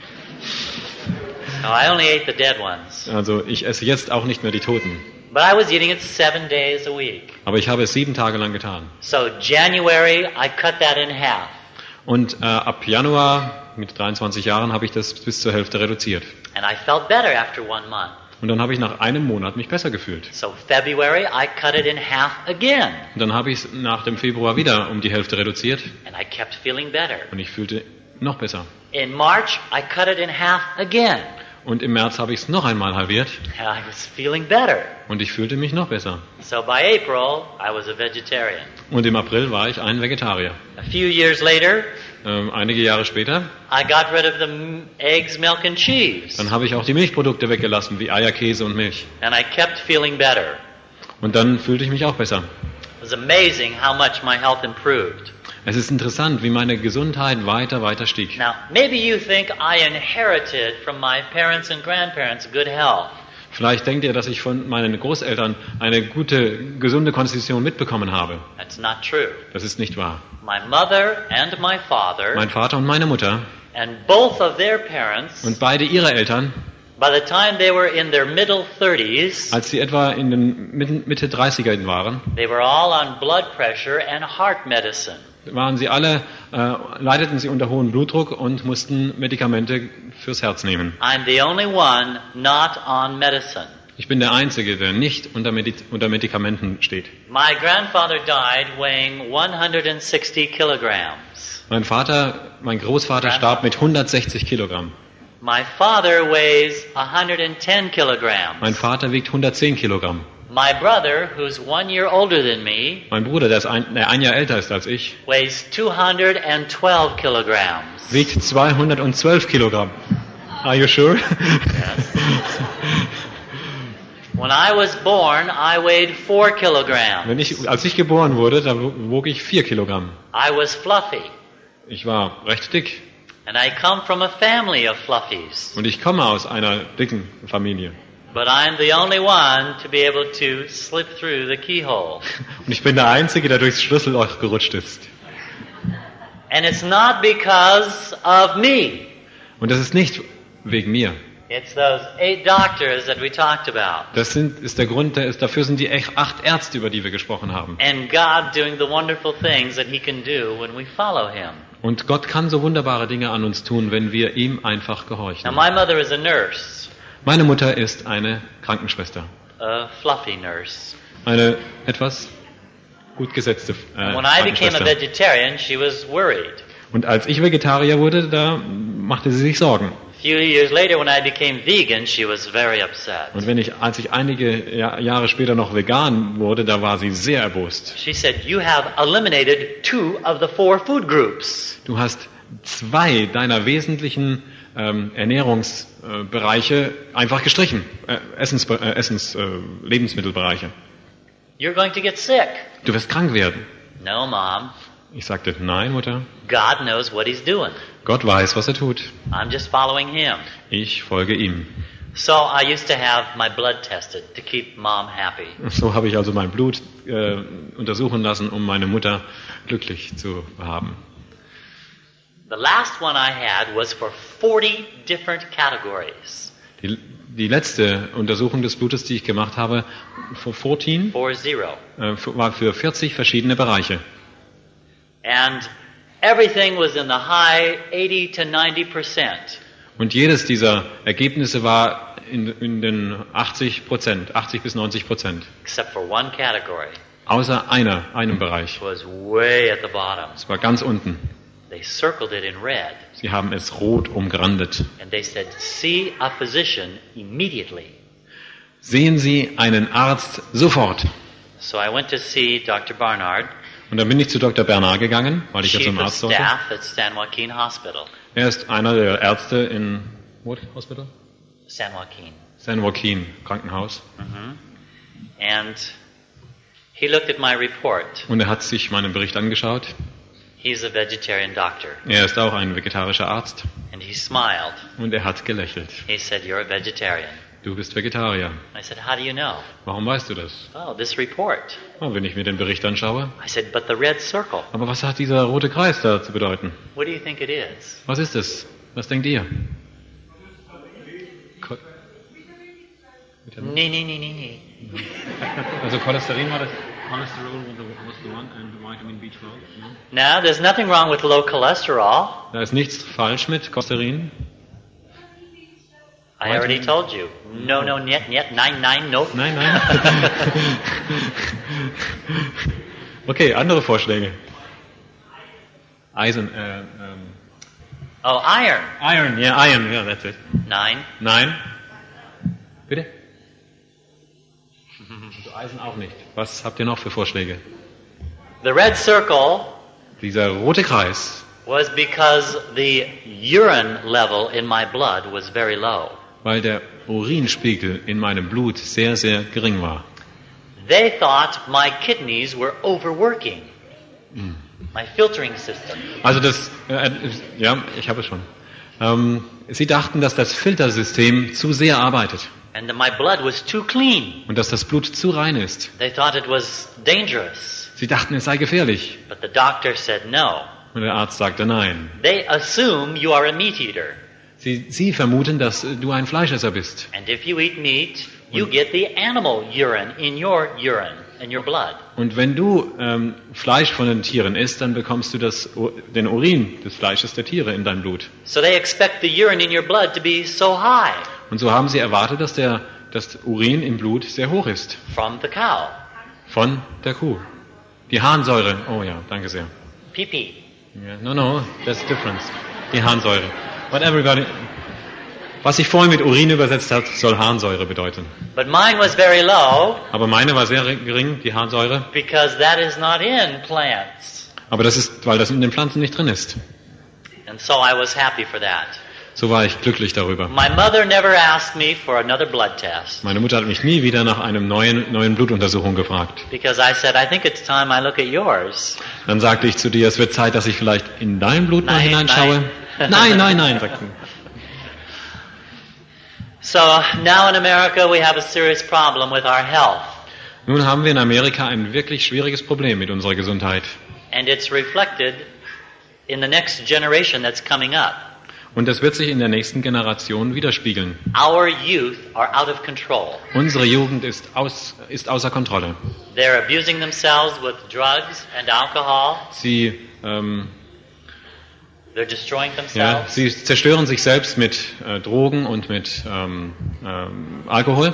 No, I only ate the dead ones. Also ich esse jetzt auch nicht mehr die Toten. But I was eating it seven days a week. Aber ich habe es sieben Tage lang getan. So January, I cut that in half. Und äh, ab Januar mit dreiundzwanzig Jahren habe ich das bis zur Hälfte reduziert. And I felt better after one month. Und dann habe ich nach einem Monat mich besser gefühlt. So February, I cut it in half again. Und dann habe ich es nach dem Februar wieder um die Hälfte reduziert And I kept feeling better. und ich fühlte noch besser. In March, I cut it in half again. Und im März habe ich es noch einmal halbiert And I was feeling better. und ich fühlte mich noch besser. So by April, I was a vegetarian. Und im April war ich ein Vegetarier. A few years later, Ähm, einige Jahre später, I got rid of the m- eggs, milk, and cheese. dann habe ich auch die Milchprodukte weggelassen, wie Eier, Käse und Milch. And I kept feeling better. Und dann fühlte ich mich auch besser. It was amazing how much my health improved. Es ist interessant, wie meine Gesundheit weiter, weiter stieg. Now, maybe you think I inherited from my parents and grandparents good health. Vielleicht denkt ihr, dass ich von meinen Großeltern eine gute, gesunde Konstitution mitbekommen habe. That's not true. Das ist nicht wahr. My mother and my father, Mein Vater und meine Mutter and both of their parents, und beide ihre Eltern, by the time they were in their middle thirties, als sie etwa in den Mitte- Mitte dreißigern waren, they were all on blood pressure and heart medicine. waren sie alle, äh, leideten sie unter hohem Blutdruck und mussten Medikamente fürs Herz nehmen. I'm the only one not on medicine. Ich bin der Einzige, der nicht unter, Medi unter Medikamenten steht. My grandfather died weighing one hundred sixty kilograms. Mein Vater, mein Großvater starb mit hundertsechzig Kilogramm. My father weighs one hundred ten kilograms. Mein Vater wiegt hundertzehn Kilogramm. My brother, who's one year older than me, Mein Bruder, der, ist ein, der ein Jahr älter ist als ich, weighs two hundred twelve kilograms. wiegt zweihundertzwölf Kilogramm. Are you sure? When I was born, I weighed four kilograms. Wenn ich, als ich geboren wurde, da wog ich vier Kilogramm. I was fluffy, Ich war recht dick. and I come from a family of fluffies. Und ich komme aus einer dicken Familie. But I'm the only one to be able to slip through the keyhole. Und ich bin der Einzige, der durchs Schlüsselloch gerutscht ist. And it's not because of me. Und das ist nicht wegen mir. It's those eight doctors that we talked about. Das sind, ist der Grund, der ist, dafür sind die echt acht Ärzte, über die wir gesprochen haben. And God doing the wonderful things that He can do when we follow Him. Und Gott kann so wunderbare Dinge an uns tun, wenn wir ihm einfach Now, gehorchen. my mother is a nurse, Meine Mutter ist eine Krankenschwester. a fluffy nurse. Eine etwas gut gesetzte äh, And when I became a Krankenschwester. vegetarian, she was worried. Und als ich Vegetarier wurde, da machte sie sich Sorgen. A few years later, when I became vegan, she was very upset. Und wenn ich, als ich einige Jahr, Jahre später noch vegan wurde, da war sie sehr erbost. She said, "You have eliminated two of the four food groups." Du hast zwei deiner wesentlichen ähm, Ernährungsbereiche einfach gestrichen, äh, Essens, äh, Essens äh, Lebensmittelbereiche. You're going to get sick. Du wirst krank werden. No, Mom. Ich sagte, nein, Mutter. God knows what He's doing. Gott weiß, was er tut. I'm just following Him. Ich folge ihm. So I used to have my blood tested to keep Mom happy. So habe ich also mein Blut äh, untersuchen lassen, um meine Mutter glücklich zu haben. The last one I had was for forty different categories. Die, die letzte Untersuchung des Blutes, die ich gemacht habe, vor vierzehn, Four zero. äh, war für vierzig verschiedene Bereiche. And everything was in the high eighty to ninety percent. Und jedes dieser Ergebnisse war in, in den achtzig Prozent, achtzig bis neunzig Prozent. Except for one category. Außer einer, einem Bereich. It was way at the bottom. Es war ganz unten. They circled it in red. Sie haben es rot umgerandet. And they said, "See a physician immediately." Sehen Sie einen Arzt sofort. So I went to see Doctor Barnard, Und dann bin ich zu Doktor Bernard gegangen, weil ich ja chief zum of Arzt sollte. staff at San Joaquin Hospital. Er ist einer der Ärzte in what Hospital? San Joaquin. San Joaquin Krankenhaus. And he looked at my report. Und er hat sich meinen Bericht angeschaut. He's a vegetarian doctor. Er ist auch ein vegetarischer Arzt. And he smiled. Und er hat gelächelt. He said, "You're a vegetarian." Du bist Vegetarier. I said, "How do you know?" Warum weißt du das? "Oh, this report." Oh, wenn ich mir den Bericht anschaue. I said, "But the red circle, Aber was hat dieser rote Kreis da zu bedeuten? what do you think it is?" Was ist es? Was denkt ihr? Ko- Nee, nee, nee, nee, nee. Also Cholesterin war das. Cholesterol was the one and Vitamin B zwölf. No, there's nothing wrong with low cholesterol. Da ist nichts falsch mit Cholesterin. I already told you. No, no, niet, niet, nine, nine, nope. Nein, nein. Okay, andere Vorschläge. Eisen, äh, ähm, Oh, iron. Iron, ja, yeah, Iron, ja, yeah, that's it. Nine. Nein. Bitte? Also Eisen auch nicht. Was habt ihr noch für Vorschläge? The red circle Dieser rote Kreis was because the urine level in my blood was very low. weil der Urinspiegel in meinem Blut sehr, sehr gering war. They thought my kidneys were overworking. My filtering system. Also das, äh, ja, ich habe es schon. Ähm, sie dachten, dass das Filtersystem zu sehr arbeitet And my blood was too clean. und dass das Blut zu rein ist. They thought it was dangerous. Sie dachten, es sei gefährlich. But the doctor said no. Und der Arzt sagte nein. They assume you are a meat eater. Sie, sie vermuten, dass äh, du ein Fleischesser bist. And if you eat meat, you get the animal urine in your urine, in your blood. Und wenn du ähm, Fleisch von den Tieren isst, dann bekommst du das, den Urin des Fleisches der Tiere in dein Blut. So they expect the urine in your blood to be so high Und so haben sie erwartet, dass der das Urin im Blut sehr hoch ist. from the cow. Von der Kuh. Die Harnsäure. Oh ja, danke sehr. Pee-pee. Yeah, no, no, that's the difference. Die Harnsäure. But everybody, was ich vorhin mit Urin übersetzt habe, soll Harnsäure bedeuten. But mine was very low Aber meine war sehr gering, die Harnsäure. because that is not in plants. Aber das ist, weil das in den Pflanzen nicht drin ist. And so I was happy for that. So war ich glücklich darüber. My mother never asked me for another blood test Meine Mutter hat mich nie wieder nach einem neuen, neuen Blutuntersuchung gefragt. because I said, I think it's time I look at yours. Dann sagte ich zu dir, es wird Zeit, dass ich vielleicht in dein Blut mal Nein, hineinschaue. nein. Nein, nein, nein, sagte sie. So now in America we have a serious problem with our health. Nun haben wir in Amerika ein wirklich schwieriges Problem mit unserer Gesundheit. And it's reflected in the next generation that's coming up. Und das wird sich in der nächsten Generation widerspiegeln. Our youth are out of control. Unsere Jugend ist, aus, ist außer Kontrolle. They're abusing themselves with drugs and alcohol. Sie, ähm, They're destroying ja, themselves. sie zerstören sich selbst mit äh, Drogen und mit ähm, ähm, Alkohol.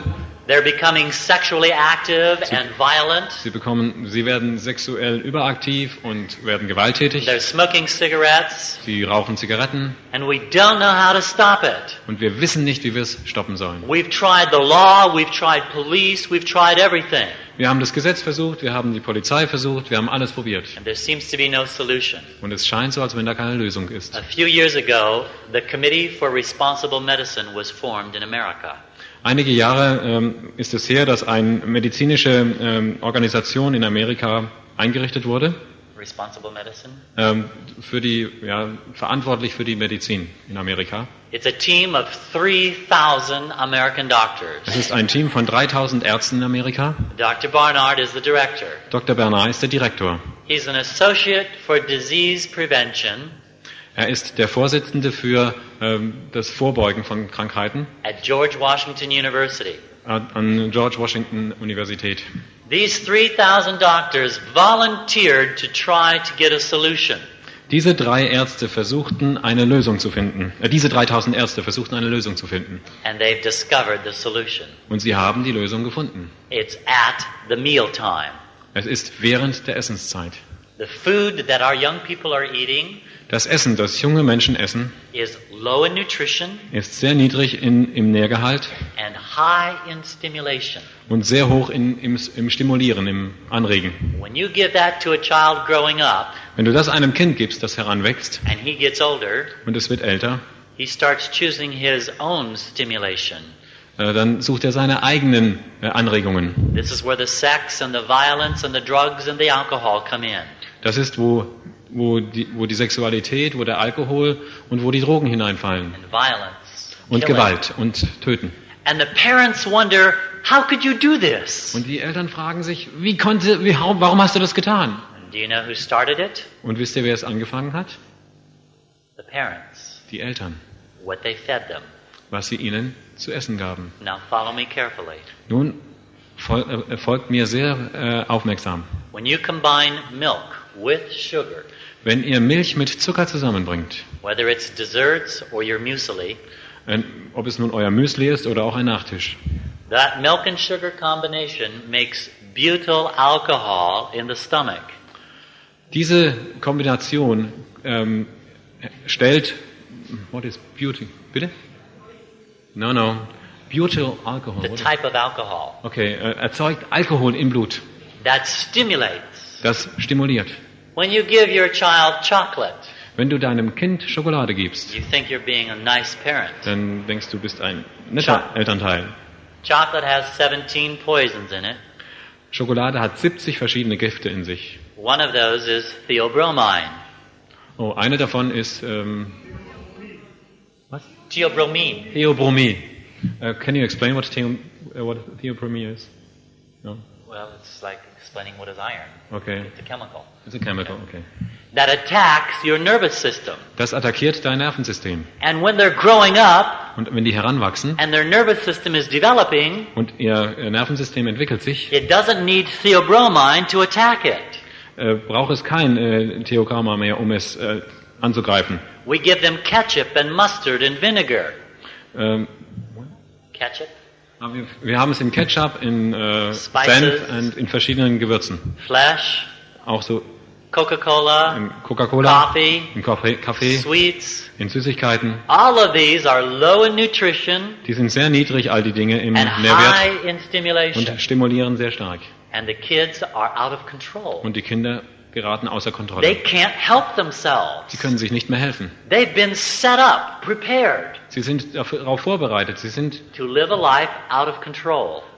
They're becoming sexually active and violent. Sie bekommen, sie werden sexuell überaktiv und werden gewalttätig. They're smoking cigarettes. Sie rauchen Zigaretten. And we don't know how to stop it. Und wir wissen nicht, wie wir es stoppen sollen. We've tried the law, we've tried police, we've tried everything. Wir haben das Gesetz versucht, wir haben die Polizei versucht, wir haben alles probiert. And there seems to be no solution. Und es scheint so, als wenn da keine Lösung ist. A few years ago, the Committee for Responsible Medicine was formed in America. Einige Jahre ähm, ist es her, dass eine medizinische ähm, Organisation in Amerika eingerichtet wurde. Responsible Medicine? Ähm, für die, ja, verantwortlich für die Medizin in Amerika. It's a team of three thousand American doctors. Es ist ein Team von dreitausend Ärzten in Amerika. Doctor Barnard is the director. Doktor Bernard ist der Direktor. He's an associate for disease prevention Er ist der Vorsitzende für ähm, das Vorbeugen von Krankheiten at George Washington University. an George Washington Universität. These three thousand doctors volunteered to try to get a solution. Diese drei Ärzte versuchten eine Lösung zu finden. Äh, diese dreitausend Ärzte versuchten eine Lösung zu finden. And they've discovered the solution. Und sie haben die Lösung gefunden. It's at the mealtime. Es ist während der Essenszeit. The food that our young people are eating Das Essen, das junge Menschen essen, is low in nutrition ist sehr niedrig in, im Nährgehalt and high in stimulation. und sehr hoch in, im, im Stimulieren, im Anregen. When you give that to a child growing up Wenn du das einem Kind gibst, das heranwächst and he gets older, und es wird älter, he starts choosing his own stimulation. äh, dann sucht er seine eigenen äh, Anregungen. This is where the sex and the violence and the drugs and the alcohol come in. Das ist, wo, wo, die, wo die Sexualität, wo der Alkohol und wo die Drogen hineinfallen. And violence. Und killing. Gewalt und Töten. And the parents wonder, how could you do this? Und die Eltern fragen sich, wie konnte, wie, warum hast du das getan? Do you know who started it? Und wisst ihr, wer es angefangen hat? The parents. Die Eltern. What they fed them. Was sie ihnen zu essen gaben. Now follow me carefully. Nun, fol äh, folgt mir sehr äh, aufmerksam. When you combine milk with sugar, Wenn ihr Milch mit Zucker zusammenbringt, whether it's desserts or your muesli, äh, ob es nun euer Müsli ist oder auch ein Nachtisch, that milk and sugar combination makes butyl alcohol in the stomach. diese Kombination ähm, stellt, what is beauty? Bitte? No, no. Butyl alcohol. The What is- type of alcohol Okay, äh, erzeugt Alkohol im Blut. that stimulates. Das stimuliert. When you give your child chocolate, Wenn du deinem Kind Schokolade gibst, you think you're being a nice parent. dann denkst du, du bist ein netter Elternteil. Chocolate has seventeen poisons in it. Schokolade hat siebzig verschiedene Gifte in sich. One of those is theobromine. Oh, eine davon ist ähm, was? Theobromine. Theobromie. Uh, can you explain what, theo, uh, what theobromie is? No? Well, it's like explaining what is iron. Okay. It's a chemical. It's a chemical, okay. That attacks your nervous system. Das attackiert dein Nervensystem. And when they're growing up Und wenn die heranwachsen and their nervous system is developing, und ihr äh, Nervensystem entwickelt sich, it doesn't need theobromine to attack it. äh, braucht es kein äh, Theogramma mehr, um es äh, anzugreifen. We give them ketchup and mustard and vinegar. Ähm, Ketchup, aber wir, wir haben es in Ketchup, in äh, Spices. Senf und in verschiedenen Gewürzen. flesh, Auch so Coca-Cola, in Coca-Cola, coffee, in Kaffee, Kaffee, sweets. in Süßigkeiten. All of these are low in nutrition Die sind sehr niedrig, all die Dinge im and Nährwert high in stimulation. und stimulieren sehr stark. And the kids are out of control. Und die Kinder geraten außer They Kontrolle. can't help themselves. Sie können sich nicht mehr helfen. They've been set up, prepared Sie sind darauf vorbereitet. Sie sind to live a life out of control.